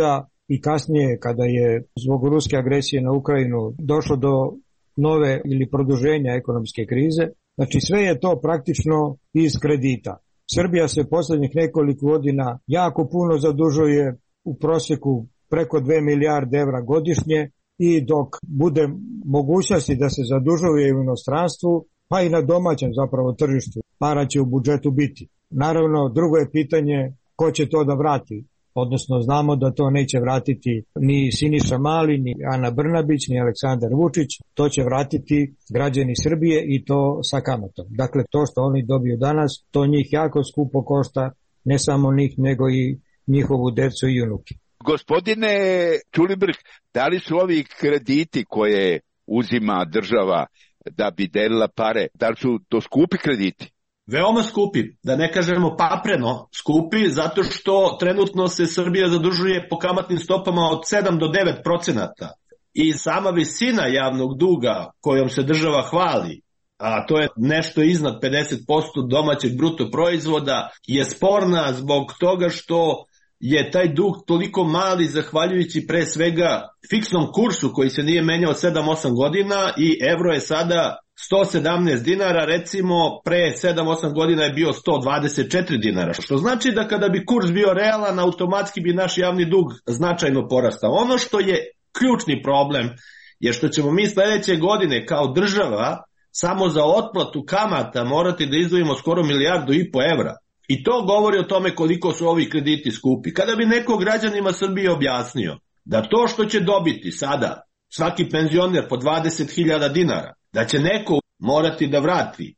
i kasnije kada je zbog ruske agresije na Ukrajinu došlo do nove ili produženja ekonomske krize. Znači sve je to praktično iz kredita. Srbija se posljednjih nekoliko godina jako puno zadužuje, u prosjeku preko 2 milijarde evra godišnje, i dok bude mogućnosti da se zadužuje u inostranstvu, pa i na domaćem zapravo tržištu, para će u budžetu biti. Naravno, drugo je pitanje ko će to da vrati. Odnosno, znamo da to neće vratiti ni Siniša Mali, ni Ana Brnabić, ni Aleksandar Vučić. To će vratiti građani Srbije i to sa kamatom. Dakle, to što oni dobiju danas, to njih jako skupo košta, ne samo njih, nego i njihovu decu i unuke. Gospodine Ćulibrk, da li su ovi krediti koje uzima država da bi delila pare, da li su to skupi krediti? Veoma skupi, da ne kažemo papreno skupi, zato što trenutno se Srbija zadužuje po kamatnim stopama od 7 do 9%. I sama visina javnog duga kojom se država hvali, a to je nešto iznad 50% domaćeg bruto proizvoda, je sporna zbog toga što je taj dug toliko mali zahvaljujući pre svega fiksnom kursu koji se nije menjao 7-8 godina i evro je sada 117 dinara, recimo pre 7-8 godina je bio 124 dinara, što znači da kada bi kurs bio realan, automatski bi naš javni dug značajno porastao. Ono što je ključni problem je što ćemo mi sledeće godine kao država samo za otplatu kamata morati da izdvojimo skoro 1,5 milijardu evra. I to govori o tome koliko su ovi krediti skupi. Kada bi neko građanima Srbije objasnio da to što će dobiti sada svaki penzioner po 20.000 dinara, da će neko morati da vrati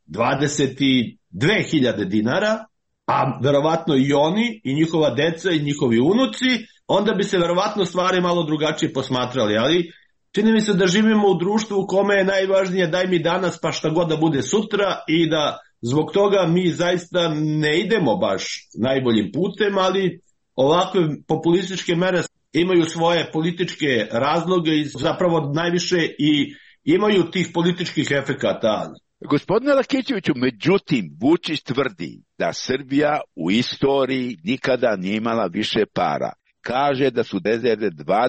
22.000 dinara, a verovatno i oni, i njihova deca, i njihovi unuci, onda bi se verovatno stvari malo drugačije posmatrali. Ali čini mi se da živimo u društvu u kome je najvažnije daj mi danas pa šta god da bude sutra, i da zbog toga mi zaista ne idemo baš najboljim putem, ali ovakve populističke mere imaju svoje političke razloge i zapravo najviše i imaju tih političkih efekata. Gospodine Lakićeviću, međutim, Vučić tvrdi da Srbija u istoriji nikada nije imala više para. Kaže da su rezerve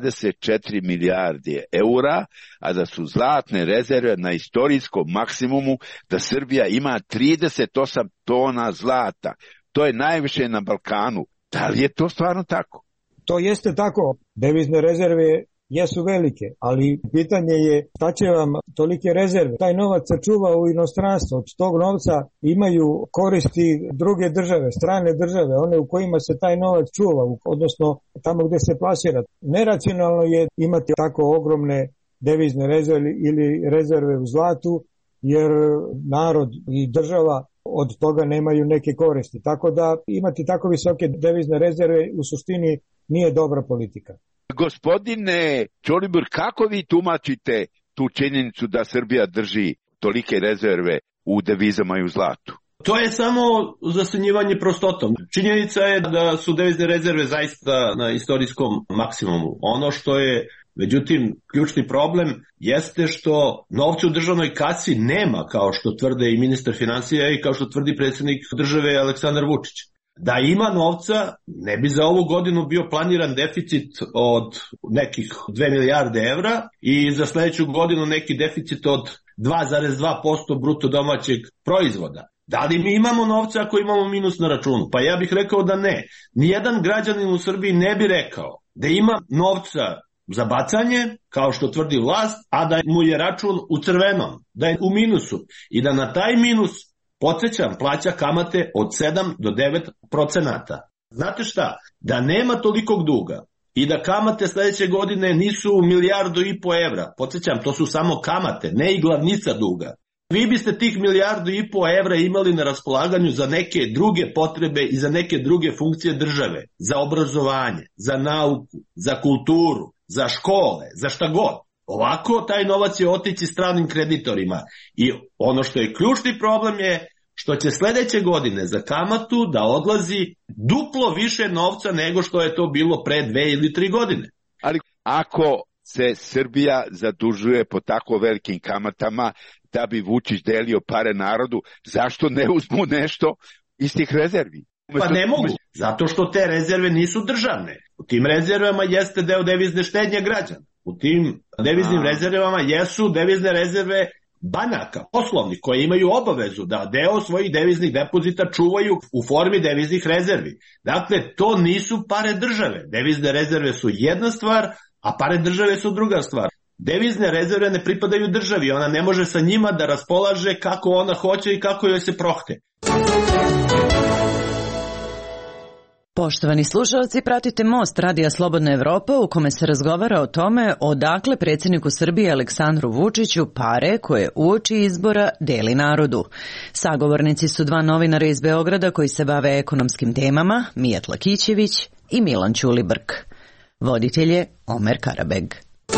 24 milijarde eura, a da su zlatne rezerve na istorijskom maksimumu, da Srbija ima 38 tona zlata. To je najviše na Balkanu. Da li je to stvarno tako? To jeste tako. Devizne rezerve jesu velike, ali pitanje je šta će vam tolike rezerve. Taj novac se čuva u inostranstvu, od tog novca imaju koristi druge države, strane države, one u kojima se taj novac čuva, odnosno tamo gde se plasira. Neracionalno je imati tako ogromne devizne rezerve ili rezerve u zlatu, jer narod i država od toga nemaju neke koristi. Tako da imati tako visoke devizne rezerve u suštini nije dobra politika. Gospodine Ćolibur, kako vi tumačite tu činjenicu da Srbija drži tolike rezerve u devizama i u zlatu? To je samo zasenjivanje prostotom. Činjenica je da su devizne rezerve zaista na istorijskom maksimumu. Ono što je, međutim, ključni problem jeste što novca u državnoj kasi nema, kao što tvrde i ministar finansija i kao što tvrdi predsjednik države Aleksandar Vučić. Da ima novca, ne bi za ovu godinu bio planiran deficit od nekih 2 milijarde evra i za sledeću godinu neki deficit od 2,2% bruto domaćeg proizvoda. Da li mi imamo novca ako imamo minus na računu? Pa ja bih rekao da ne. Nijedan građanin u Srbiji ne bi rekao da ima novca za bacanje, kao što tvrdi vlast, a da mu je račun u crvenom, da je u minusu i da na taj minus, podsjećam, plaća kamate od 7 do 9%. Znate šta? Da nema tolikog duga i da kamate sledeće godine nisu 1,5 milijardu evra, podsjećam, to su samo kamate, ne i glavnica duga. Vi biste tih 1,5 milijardu evra imali na raspolaganju za neke druge potrebe i za neke druge funkcije države, za obrazovanje, za nauku, za kulturu, za škole, za šta god. Ovako taj novac je otići stranim kreditorima i ono što je ključni problem je što će sledeće godine za kamatu da odlazi duplo više novca nego što je to bilo pre 2 ili 3 godine. Ali ako se Srbija zadužuje po tako velikim kamatama da bi Vučić delio pare narodu, zašto ne uzmu nešto iz tih rezervi? Pa ne mogu. Zato što te rezerve nisu državne. U tim rezervama jeste deo devizne štednje građana. U tim deviznim rezervama jesu devizne rezerve banaka, poslovnih, koje imaju obavezu da deo svojih deviznih depozita čuvaju u formi deviznih rezervi. Dakle, to nisu pare države. Devizne rezerve su jedna stvar, a pare države su druga stvar. Devizne rezerve ne pripadaju državi, ona ne može sa njima da raspolaže kako ona hoće i kako joj se prohte. Poštovani slušalci, pratite Most Radija Slobodna Evropa u kome se razgovara o tome odakle predsjedniku Srbije Aleksandru Vučiću pare koje uoči izbora deli narodu. Sagovornici su dva novinara iz Beograda koji se bave ekonomskim temama, Mijat Lakićević i Milan Ćulibrk. Voditelj je Omer Karabeg.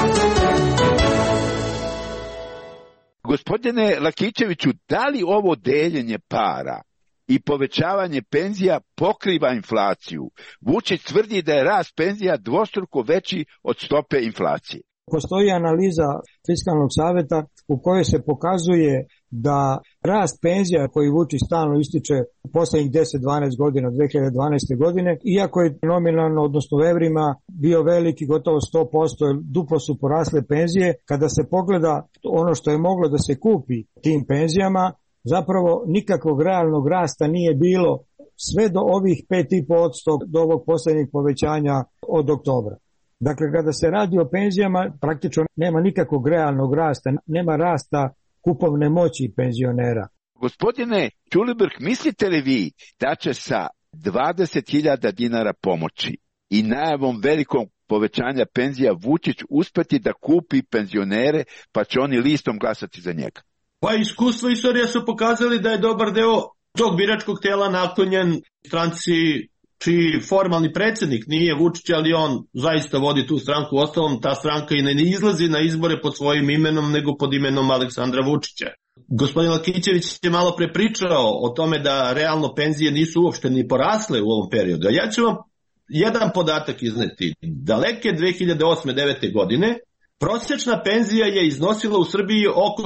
Gospodine Lakićeviću, da li ovo deljenje para i povećavanje penzija pokriva inflaciju? Vučić tvrdi da je rast penzija dvostruko veći od stope inflacije. Postoji analiza Fiskalnog saveta u kojoj se pokazuje da rast penzija koji Vučić stalno ističe u poslednjih 10-12 godina, 2012. godine, iako je nominalno, odnosno u evrima, bio veliki, gotovo 100%, duplo su porasle penzije. Kada se pogleda ono što je moglo da se kupi tim penzijama, zapravo nikakvog realnog rasta nije bilo sve do ovih 5,5% do ovog posljednjeg povećanja od oktobra. Dakle, kada se radi o penzijama, praktično nema nikakvog realnog rasta, nema rasta kupovne moći penzionera. Gospodine Ćulibrk, mislite li vi da će sa 20.000 dinara pomoći i najavom velikom povećanja penzija Vučić uspeti da kupi penzionere, pa će oni listom glasati za njega? Pa iskustva istorija su pokazali da je dobar deo tog biračkog tela naklonjen stranci čiji formalni predsjednik nije Vučić, ali on zaista vodi tu stranku. Ostalom, ta stranka i ne izlazi na izbore pod svojim imenom, nego pod imenom Aleksandra Vučića. Gospodin Lakićević je malo pre pričao o tome da realno penzije nisu uopšte ni porasle u ovom periodu. A ja ću vam jedan podatak izneti. Daleke 2008-2009. godine prosječna penzija je iznosila u Srbiji oko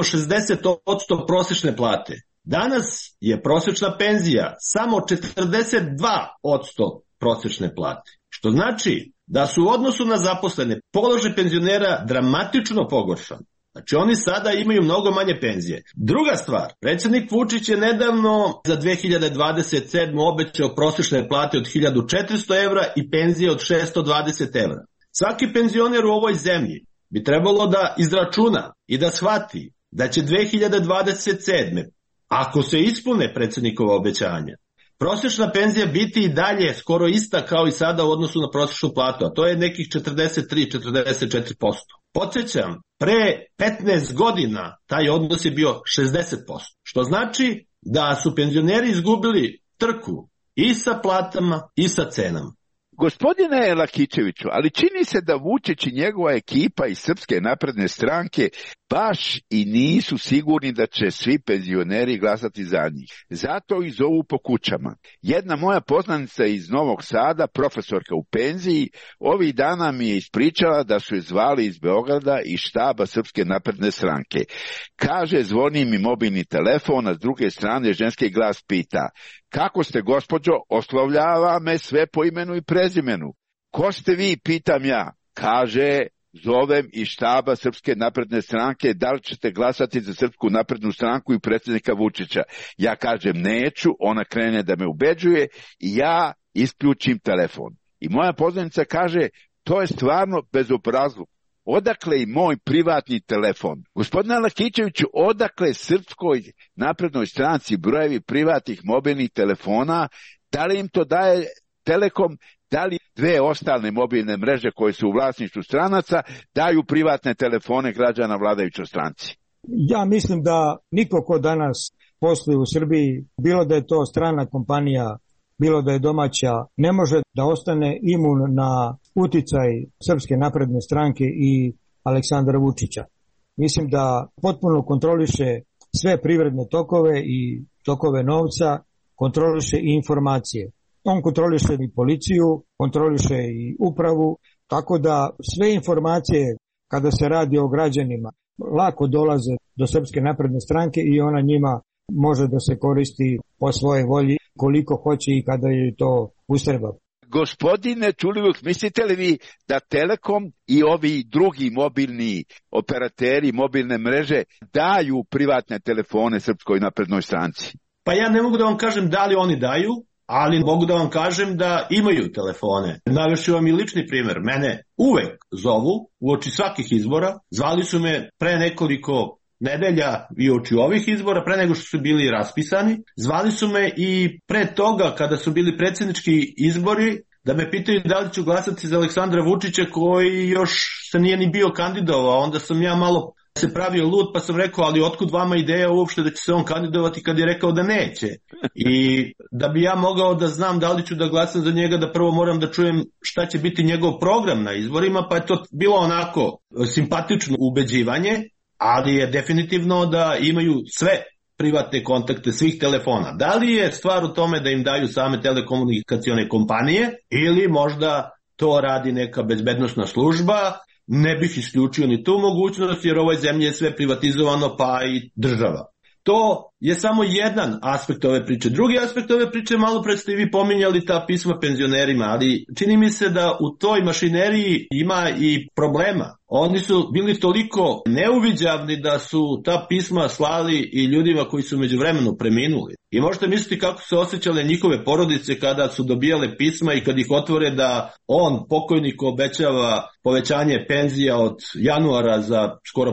60% prosječne plate. Danas je prosječna penzija samo 42% prosječne plate. Što znači da su u odnosu na zaposlene položaj penzionera dramatično pogoršan. Znači oni sada imaju mnogo manje penzije. Druga stvar, predsjednik Vučić je nedavno za 2027. obećao prosječne plate od 1400 evra i penzije od 620 evra. Svaki penzioner u ovoj zemlji bi trebalo da izračuna i da shvati da će 2027. ako se ispune predsjednikova obećanja, prosječna penzija biti i dalje skoro ista kao i sada u odnosu na prosječnu platu, a to je nekih 43-44%. Podsjećam, pre 15 godina taj odnos je bio 60%, što znači da su penzioneri izgubili trku i sa platama i sa cenama. Gospodine Lakićeviću, ali čini se da Vučić i njegova ekipa iz Srpske napredne stranke baš i nisu sigurni da će svi penzioneri glasati za njih. Zato ih zovu po kućama. Jedna moja poznanica iz Novog Sada, profesorka u penziji, ovih dana mi je ispričala da su je zvali iz Beograda i štaba Srpske napredne stranke. Kaže, zvoni mi mobilni telefon, a s druge strane ženski glas pita: kako ste, gospođo? Oslovljava me sve po imenu i prezimenu. Ko ste vi, pitam ja. Kaže, zovem iz štaba Srpske napredne stranke, da li ćete glasati za Srpsku naprednu stranku i predsjednika Vučića? Ja kažem neću, ona krene da me ubeđuje i ja isključim telefon. I moja poznanica kaže, to je stvarno bezobrazluk. Odakle i moj privatni telefon? Gospodine Lakićeviću, odakle Srpskoj naprednoj stranci brojevi privatnih mobilnih telefona? Da li im to daje Telekom? Da li dve ostale mobilne mreže koje su u vlasništvu stranaca daju privatne telefone građana vladajućoj stranci? Ja mislim da niko ko danas posluje u Srbiji, bilo da je to strana kompanija, bilo da je domaća, ne može da ostane imun na uticaj Srpske napredne stranke i Aleksandra Vučića. Mislim da potpuno kontroliše sve privredne tokove i tokove novca, kontroliše i informacije. On kontroliše i policiju, kontroliše i upravu, tako da sve informacije kada se radi o građanima lako dolaze do Srpske napredne stranke i ona njima može da se koristi po svojoj volji koliko hoće i kada je to ustreba. Gospodine Čulivuć, mislite li vi da Telekom i ovi drugi mobilni operateri, mobilne mreže daju privatne telefone Srpskoj naprednoj stranci? Pa ja ne mogu da vam kažem da li oni daju, ali mogu da vam kažem da imaju telefone. Navešću vam i lični primjer. Mene uvek zovu uoči svakih izbora. Zvali su me pre nekoliko nedelja i uoči ovih izbora, pre nego što su bili raspisani. Zvali su me i pre toga kada su bili predsjednički izbori da me pitaju da li ću glasati za Aleksandra Vučića koji još se nije ni bio kandidovao. Onda sam ja malo se pravio lud pa sam rekao, ali otkud vama ideja uopšte da će se on kandidovati kad je rekao da neće? I da bi ja mogao da znam da li ću da glasam za njega, da prvo moram da čujem šta će biti njegov program na izborima, pa je to bilo onako simpatično ubeđivanje, ali je definitivno da imaju sve privatne kontakte svih telefona. Da li je stvar u tome da im daju same telekomunikacione kompanije ili možda to radi neka bezbednosna služba? Ne bih isključio ni tu mogućnost jer u ovoj zemlji je sve privatizovano pa i država. To je samo jedan aspekt ove priče. Drugi aspekt ove priče, malo pre ste i vi pominjali ta pisma penzionerima, ali čini mi se da u toj mašineriji ima i problema. Oni su bili toliko neuviđavni da su ta pisma slali i ljudima koji su međuvremeno preminuli. I možete misliti kako se osjećale njihove porodice kada su dobijale pisma i kad ih otvore da on, pokojnik, obećava povećanje penzija od januara za skoro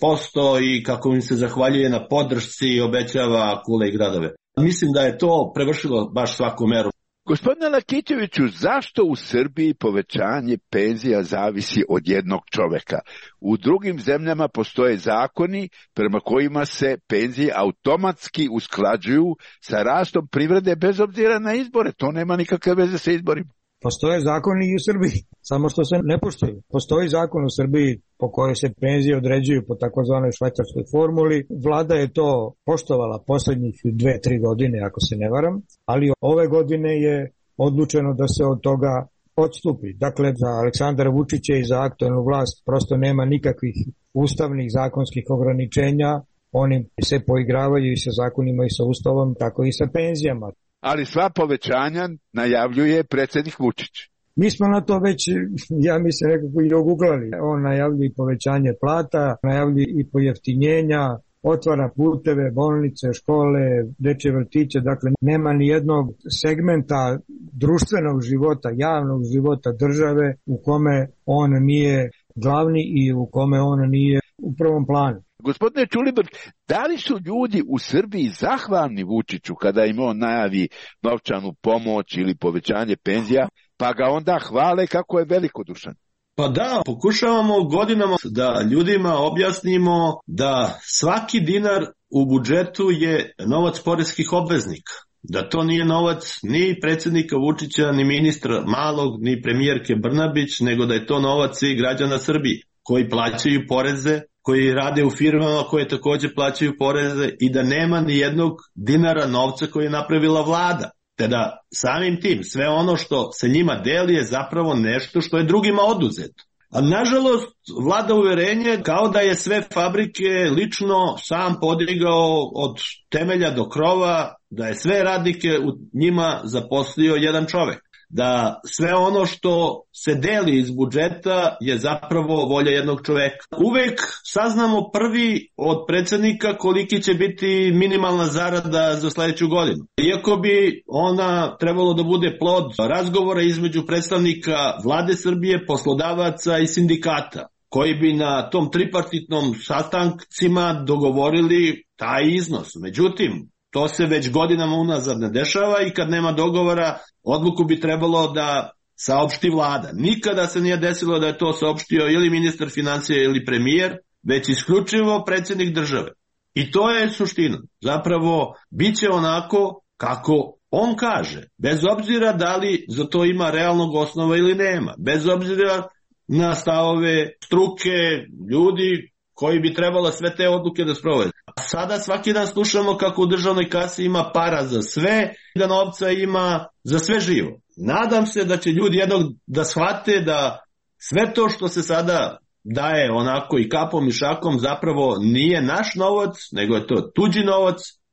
15% i kako im se zahvaljuje na podršci i obećava kule i gradove. Mislim da je to prevršilo baš svaku meru. Gospodine Lakitoviću, zašto u Srbiji povećanje penzija zavisi od jednog čoveka? U drugim zemljama postoje zakoni prema kojima se penzije automatski usklađuju sa rastom privrede bez obzira na izbore. To nema nikakve veze sa izborima. Postoje zakoni i u Srbiji, samo što se ne poštuju. Postoji zakon u Srbiji po kojoj se penzije određuju po takozvanoj švajcarskoj formuli. Vlada je to poštovala poslednjih 2-3 godine, ako se ne varam, ali ove godine je odlučeno da se od toga odstupi. Dakle, za Aleksandra Vučića i za aktuelnu vlast prosto nema nikakvih ustavnih zakonskih ograničenja. Oni se poigravaju i sa zakonima i sa ustavom, tako i sa penzijama. Ali sva povećanja najavljuje predsjednik Vučić. Mi smo na to već, ja mislim, nekako i oguglali. On najavljuje povećanje plata, najavljuje i pojeftinjenja, otvara puteve, bolnice, škole, dečje vrtiće. Dakle, nema ni jednog segmenta društvenog života, javnog života države u kome on nije glavni i u kome on nije u prvom planu. Gospodine Čulibrk, da li su ljudi u Srbiji zahvalni Vučiću kada im on najavi novčanu pomoć ili povećanje penzija, pa ga onda hvale kako je velikodušan? Pa da, pokušavamo godinama da ljudima objasnimo da svaki dinar u budžetu je novac poreskih obveznika. Da to nije novac ni predsjednika Vučića, ni ministra Malog, ni premijerke Brnabić, nego da je to novac i građana Srbije koji plaćaju poreze, koji rade u firmama koje također plaćaju poreze i da nema ni jednog dinara novca koji je napravila vlada. Te da samim tim sve ono što se njima deli je zapravo nešto što je drugima oduzeto. A nažalost vlada uverenje kao da je sve fabrike lično sam podigao od temelja do krova, da je sve radnike u njima zaposlio jedan čovek. Da sve ono što se deli iz budžeta je zapravo volja jednog čoveka. Uvek saznamo prvi od predsjednika koliki će biti minimalna zarada za sledeću godinu. Iako bi ona trebalo da bude plod razgovora između predstavnika vlade Srbije, poslodavaca i sindikata, koji bi na tom tripartitnom sastancima dogovorili taj iznos. Međutim, to se već godinama unazad ne dešava i kad nema dogovora, odluku bi trebalo da saopšti vlada. Nikada se nije desilo da je to saopštio ili ministar financija ili premijer, već isključivo predsjednik države. I to je suština. Zapravo, bit će onako kako on kaže, bez obzira da li za to ima realnog osnova ili nema, bez obzira na stavove struke, ljudi koji bi trebalo sve te odluke da sprovede. A sada svaki dan slušamo kako u državnoj kasi ima para za sve, da novca ima za sve živo. Nadam se da će ljudi jednog da shvate da sve to što se sada daje onako i kapom i šakom zapravo nije naš novac, nego je to tuđi novac,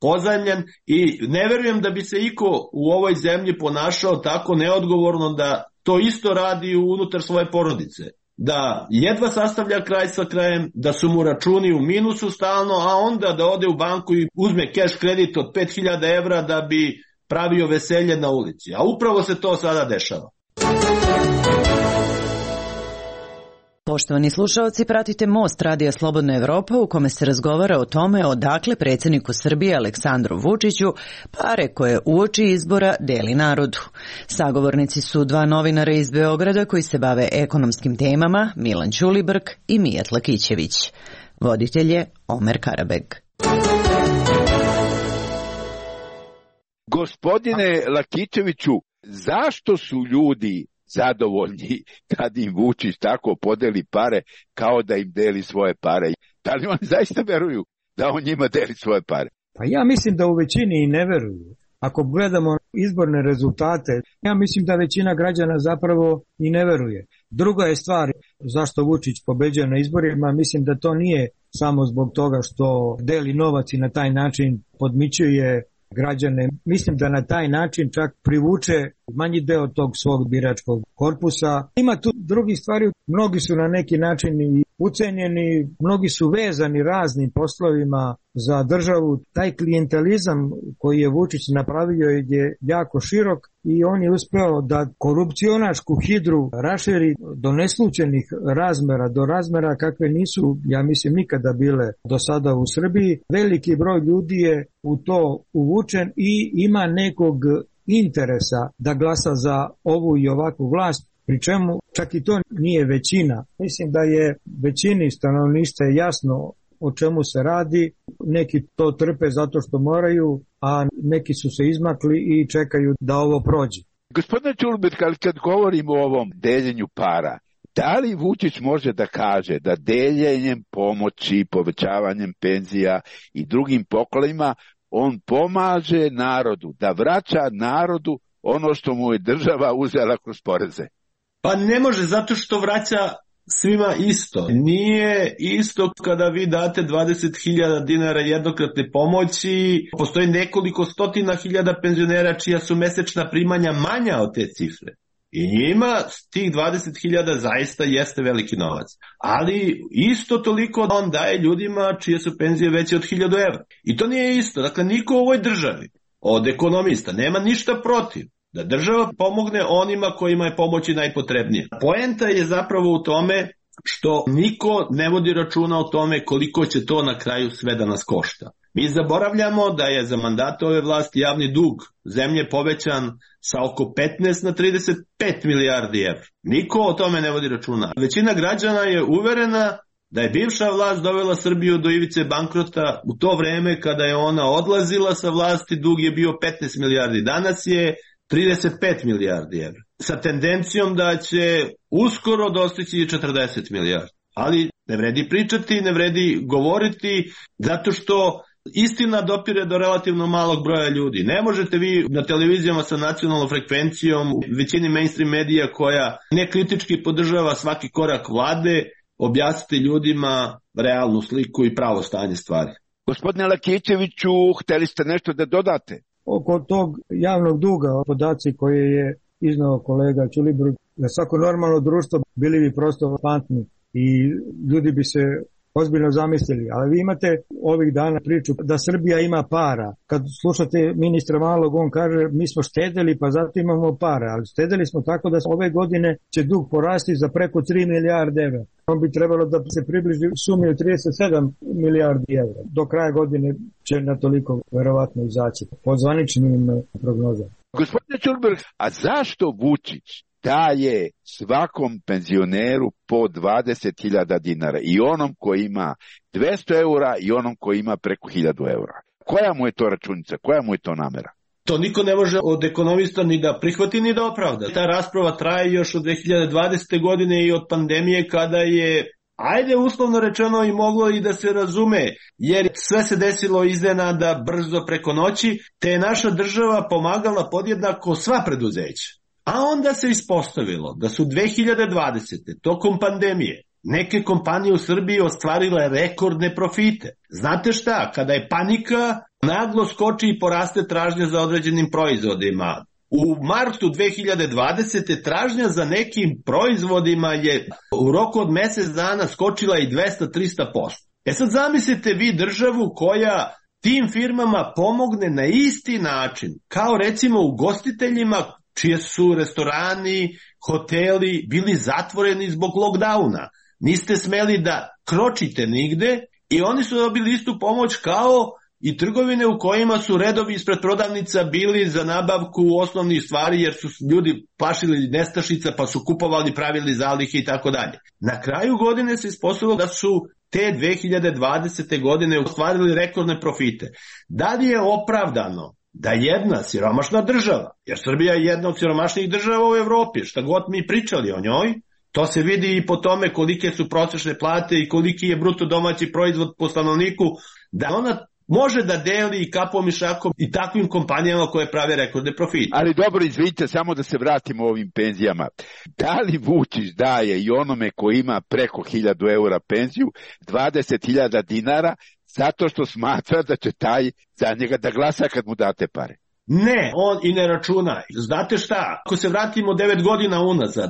pozajmljen i ne verujem da bi se iko u ovoj zemlji ponašao tako neodgovorno da to isto radi unutar svoje porodice. Da jedva sastavlja kraj sa krajem, da su mu računi u minusu stalno, a onda da ode u banku i uzme keš kredit od 5000 evra da bi pravio veselje na ulici. A upravo se to sada dešava. Poštovani slušaoci, pratite Most Radija Slobodna Evropa u kome se razgovara o tome odakle predsjedniku Srbije Aleksandru Vučiću pare koje uoči izbora deli narodu. Sagovornici su dva novinara iz Beograda koji se bave ekonomskim temama, Milan Ćulibrk i Mijat Lakićević. Voditelj je Omer Karabeg. Gospodine Lakićeviću, zašto su ljudi zadovoljni kad im Vučić tako podeli pare kao da im deli svoje pare? Da li oni zaista veruju da on njima deli svoje pare? Pa ja mislim da u većini i ne veruju. Ako gledamo izborne rezultate, ja mislim da većina građana zapravo i ne veruje. Druga je stvar zašto Vučić pobeđuje na izborima, mislim da to nije samo zbog toga što deli novac i na taj način podmićuje građane. Mislim da na taj način čak privuče manji deo tog svog biračkog korpusa. Ima tu drugih stvari, mnogi su na neki način i ucenjeni, mnogi su vezani raznim poslovima za državu. Taj klijentelizam koji je Vučić napravio je jako širok i on je uspeo da korupcionašku hidru raširi do neslućenih razmera, do razmera kakve nisu, ja mislim, nikada bile do sada u Srbiji. Veliki broj ljudi je u to uvučen i ima nekog interesa da glasa za ovu i ovakvu vlast, pri čemu čak i to nije većina. Mislim da je većini stanovništva jasno o čemu se radi, neki to trpe zato što moraju, a neki su se izmakli i čekaju da ovo prođe. Gospodine Ćulibrk, ali kad govorimo o ovom deljenju para, da li Vučić može da kaže da deljenjem pomoći, povećavanjem penzija i drugim poklonima on pomaže narodu, da vraća narodu ono što mu je država uzela kroz poreze? Pa ne može, zato što vraća svima isto. Nije isto kada vi date 20.000 dinara jednokratne pomoći. Postoji nekoliko stotina hiljada penzionera čija su mesečna primanja manja od te cifre. I njima tih 20.000 zaista jeste veliki novac. Ali isto toliko on daje ljudima čije su penzije veće od 1.000 evra. I to nije isto. Dakle, niko u ovoj državi od ekonomista nema ništa protiv da država pomogne onima kojima je pomoći najpotrebnije. Poenta je zapravo u tome što niko ne vodi računa o tome koliko će to na kraju sve da nas košta. Mi zaboravljamo da je za mandata ove vlasti javni dug zemlje povećan sa oko 15 na 35 milijardi evra. Niko o tome ne vodi računa. Većina građana je uverena da je bivša vlast dovela Srbiju do ivice bankrota. U to vreme kada je ona odlazila sa vlasti, dug je bio 15 milijardi. Danas je 35 milijardi evra. Sa tendencijom da će uskoro dostići 40 milijardi. Ali ne vredi pričati, ne vredi govoriti, zato što istina dopire do relativno malog broja ljudi. Ne možete vi na televizijama sa nacionalnom frekvencijom, većini mainstream medija koja nekritički podržava svaki korak vlade, objasniti ljudima realnu sliku i pravo stanje stvari. Gospodine Lakićeviću, hteli ste nešto da dodate? Oko tog javnog duga, podaci koje je iznao kolega Ćulibrk, za svako normalno društvo bili bi prosto fantni i ljudi bi se ozbiljno zamislili. Ali vi imate ovih dana priču da Srbija ima para. Kad slušate ministra Malog, on kaže mi smo štedeli pa zato imamo para. Ali štedeli smo tako da ove godine će dug porasti za preko 3 milijarde evra. On bi trebalo da se približi sumi od 37 milijardi evra. Do kraja godine će na toliko verovatno izaći po zvaničnim prognozama. Gospodine Ćulibrk, a zašto Vučić daje svakom penzioneru po 20.000 dinara, i onom koji ima 200 eura i onom koji ima preko 1000 eura? Koja mu je to računica, koja mu je to namera? To niko ne može od ekonomista ni da prihvati ni da opravda. Ta rasprava traje još od 2020. godine i od pandemije kada je, ajde uslovno rečeno, i moglo i da se razume, jer sve se desilo iznenada, brzo, preko noći, te je naša država pomagala podjednako sva preduzeća. A onda se ispostavilo da su 2020. tokom pandemije neke kompanije u Srbiji ostvarile rekordne profite. Znate šta, kada je panika, naglo skoči i poraste tražnja za određenim proizvodima. U martu 2020. tražnja za nekim proizvodima je u roku od mjesec dana skočila i 200-300%. Sad zamislite vi državu koja tim firmama pomogne na isti način, kao recimo ugostiteljima čije su restorani, hoteli bili zatvoreni zbog lockdowna. Niste smeli da kročite nigde i oni su dobili istu pomoć kao i trgovine u kojima su redovi ispred prodavnica bili za nabavku osnovnih stvari jer su ljudi plašili nestašica pa su kupovali, pravili zalihe i tako dalje. Na kraju godine se ispostavilo da su te 2020. godine ostvarili rekordne profite. Da li je opravdano da jedna siromašna država, jer Srbija je jedna od siromašnijih država u Evropi, šta god mi pričali o njoj, to se vidi i po tome kolike su prosječne plate i koliki je bruto domaći proizvod po stanovniku, da ona može da deli i kapom i šakom i takvim kompanijama koje prave rekordne profite. Ali dobro, izvinite, samo da se vratimo ovim penzijama. Da li Vučić daje i onome koji ima preko 1000 eura penziju 20.000 dinara zato što smatra da će taj za njega da glasa kad mu date pare? Ne, on i ne računa. Znate šta, ako se vratimo 9 godina unazad,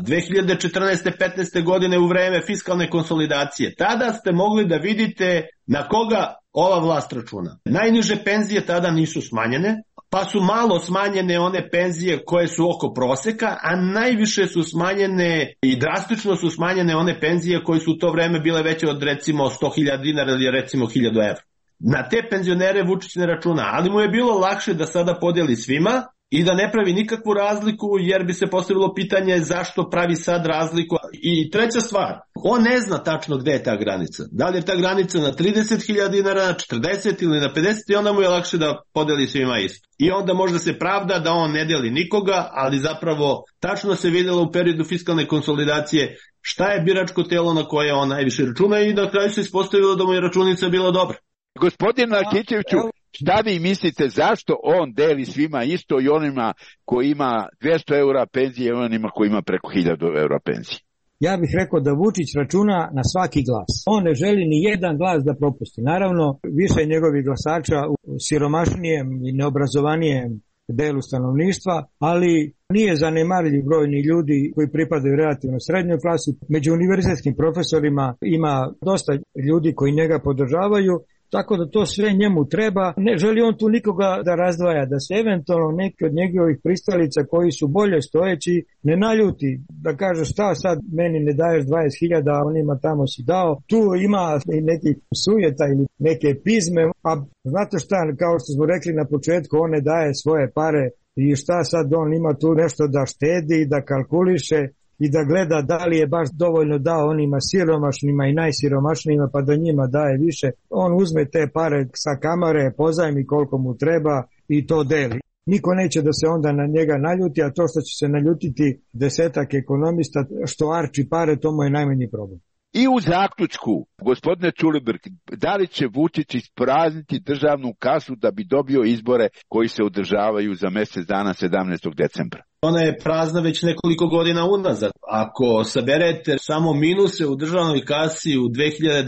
2014-15 godine u vreme fiskalne konsolidacije, tada ste mogli da vidite na koga ova vlast računa. Najniže penzije tada nisu smanjene, pa su malo smanjene one penzije koje su oko proseka, a najviše su smanjene i drastično su smanjene one penzije koje su u to vreme bile veće od recimo 100.000 dinara ili recimo 1000 evra. Na te penzionere Vučić ne računa, ali mu je bilo lakše da sada podeli svima i da ne pravi nikakvu razliku, jer bi se postavilo pitanje zašto pravi sad razliku. I treća stvar, on ne zna tačno gde je ta granica. Da li je ta granica na 30.000 dinara, na 40 ili na 50 i onda mu je lakše da podeli svima isto. I onda možda se pravda da on ne deli nikoga, ali zapravo tačno se vidjelo u periodu fiskalne konsolidacije šta je biračko telo na koje on najviše računa i na kraju se ispostavilo da mu je računica bila dobra. Gospodin Lakićeviću, šta vi mislite, zašto on deli svima isto i onima koji ima 200 eura penzije i onima koji ima preko 1000 eura penzije? Ja bih rekao da Vučić računa na svaki glas. On ne želi ni jedan glas da propusti. Naravno, više njegovih glasača u siromašnijem i neobrazovanijem delu stanovništva, ali nije zanemarljiv broj ni ljudi koji pripadaju relativno srednjoj klasi. Među univerzitetskim profesorima ima dosta ljudi koji njega podržavaju, tako da to sve njemu treba. Ne želi on tu nikoga da razdvaja, da se eventualno neki od njegovih pristalica koji su bolje stojeći ne naljuti, da kaže šta sad meni ne daješ 20.000, a onima tamo si dao. Tu ima i nekih sujeta ili neke pizme, a znate šta, kao što smo rekli na početku, on ne daje svoje pare i šta sad on ima tu nešto da štedi, da kalkuliše i da gleda da li je baš dovoljno dao onima siromašnima i najsiromašnijima pa da njima daje više. On uzme te pare sa kamare, pozajmi koliko mu treba i to deli. Niko neće da se onda na njega naljuti, a to što će se naljutiti 10 ekonomista što arči pare, to mu je najmanji problem. I u zaključku, gospodine Ćulibrk, da li će Vučić isprazniti državnu kasu da bi dobio izbore koji se održavaju za mjesec dana 17. decembra? Ona je prazna već nekoliko godina unazad. Ako saberete samo minuse u državnoj kasi u 2020.,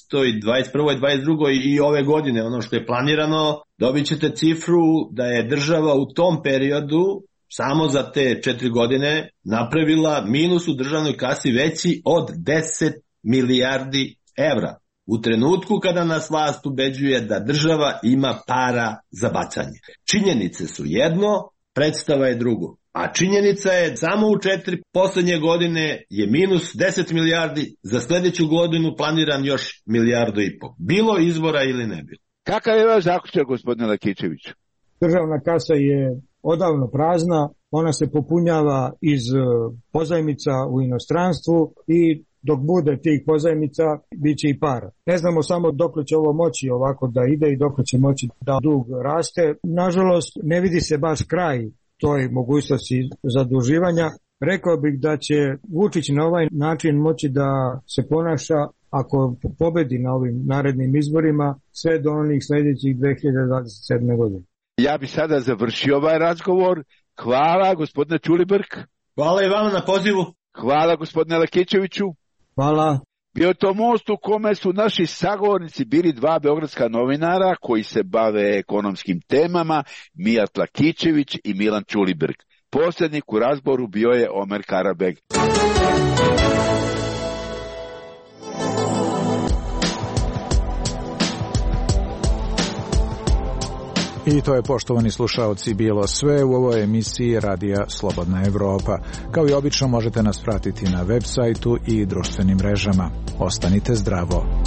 2021., 2022. i ove godine, ono što je planirano, dobit ćete cifru da je država u tom periodu samo za te 4 godine napravila minus u državnoj kasi veći od 10 milijardi evra. U trenutku kada nas vlast ubeđuje da država ima para za bacanje. Činjenice su jedno, predstava je drugo. A činjenica je samo u 4 poslednje godine je minus 10 milijardi, za sljedeću godinu planiran još 1,5 milijardu. Bilo izbora ili ne bilo. Kakav je vaš zaključak, gospodine Lakićeviću? Državna kasa je odavno prazna, ona se popunjava iz pozajmica u inostranstvu i dok bude tih pozajmica, bit će i para. Ne znamo samo dokle će ovo moći ovako da ide i dokle će moći da dug raste. Nažalost, ne vidi se baš kraj toj mogućnosti zaduživanja. Rekao bih da će Vučić na ovaj način moći da se ponaša ako pobedi na ovim narednim izborima sve do onih sljedećih 2027. godine. Ja bih sada završio ovaj razgovor. Hvala, gospodine Ćulibrk. Hvala i vama na pozivu. Hvala, gospodine Lakićeviću. Hvala. Bio je to most u kome su naši sagovornici bili dva beogradska novinara koji se bave ekonomskim temama, Mijat Lakićević i Milan Ćulibrk. Posrednik u razboru bio je Omer Karabeg. I to je, poštovani slušaoci, bilo sve u ovoj emisiji Radija Slobodna Evropa. Kao i obično možete nas pratiti na web sajtu i društvenim mrežama. Ostanite zdravo.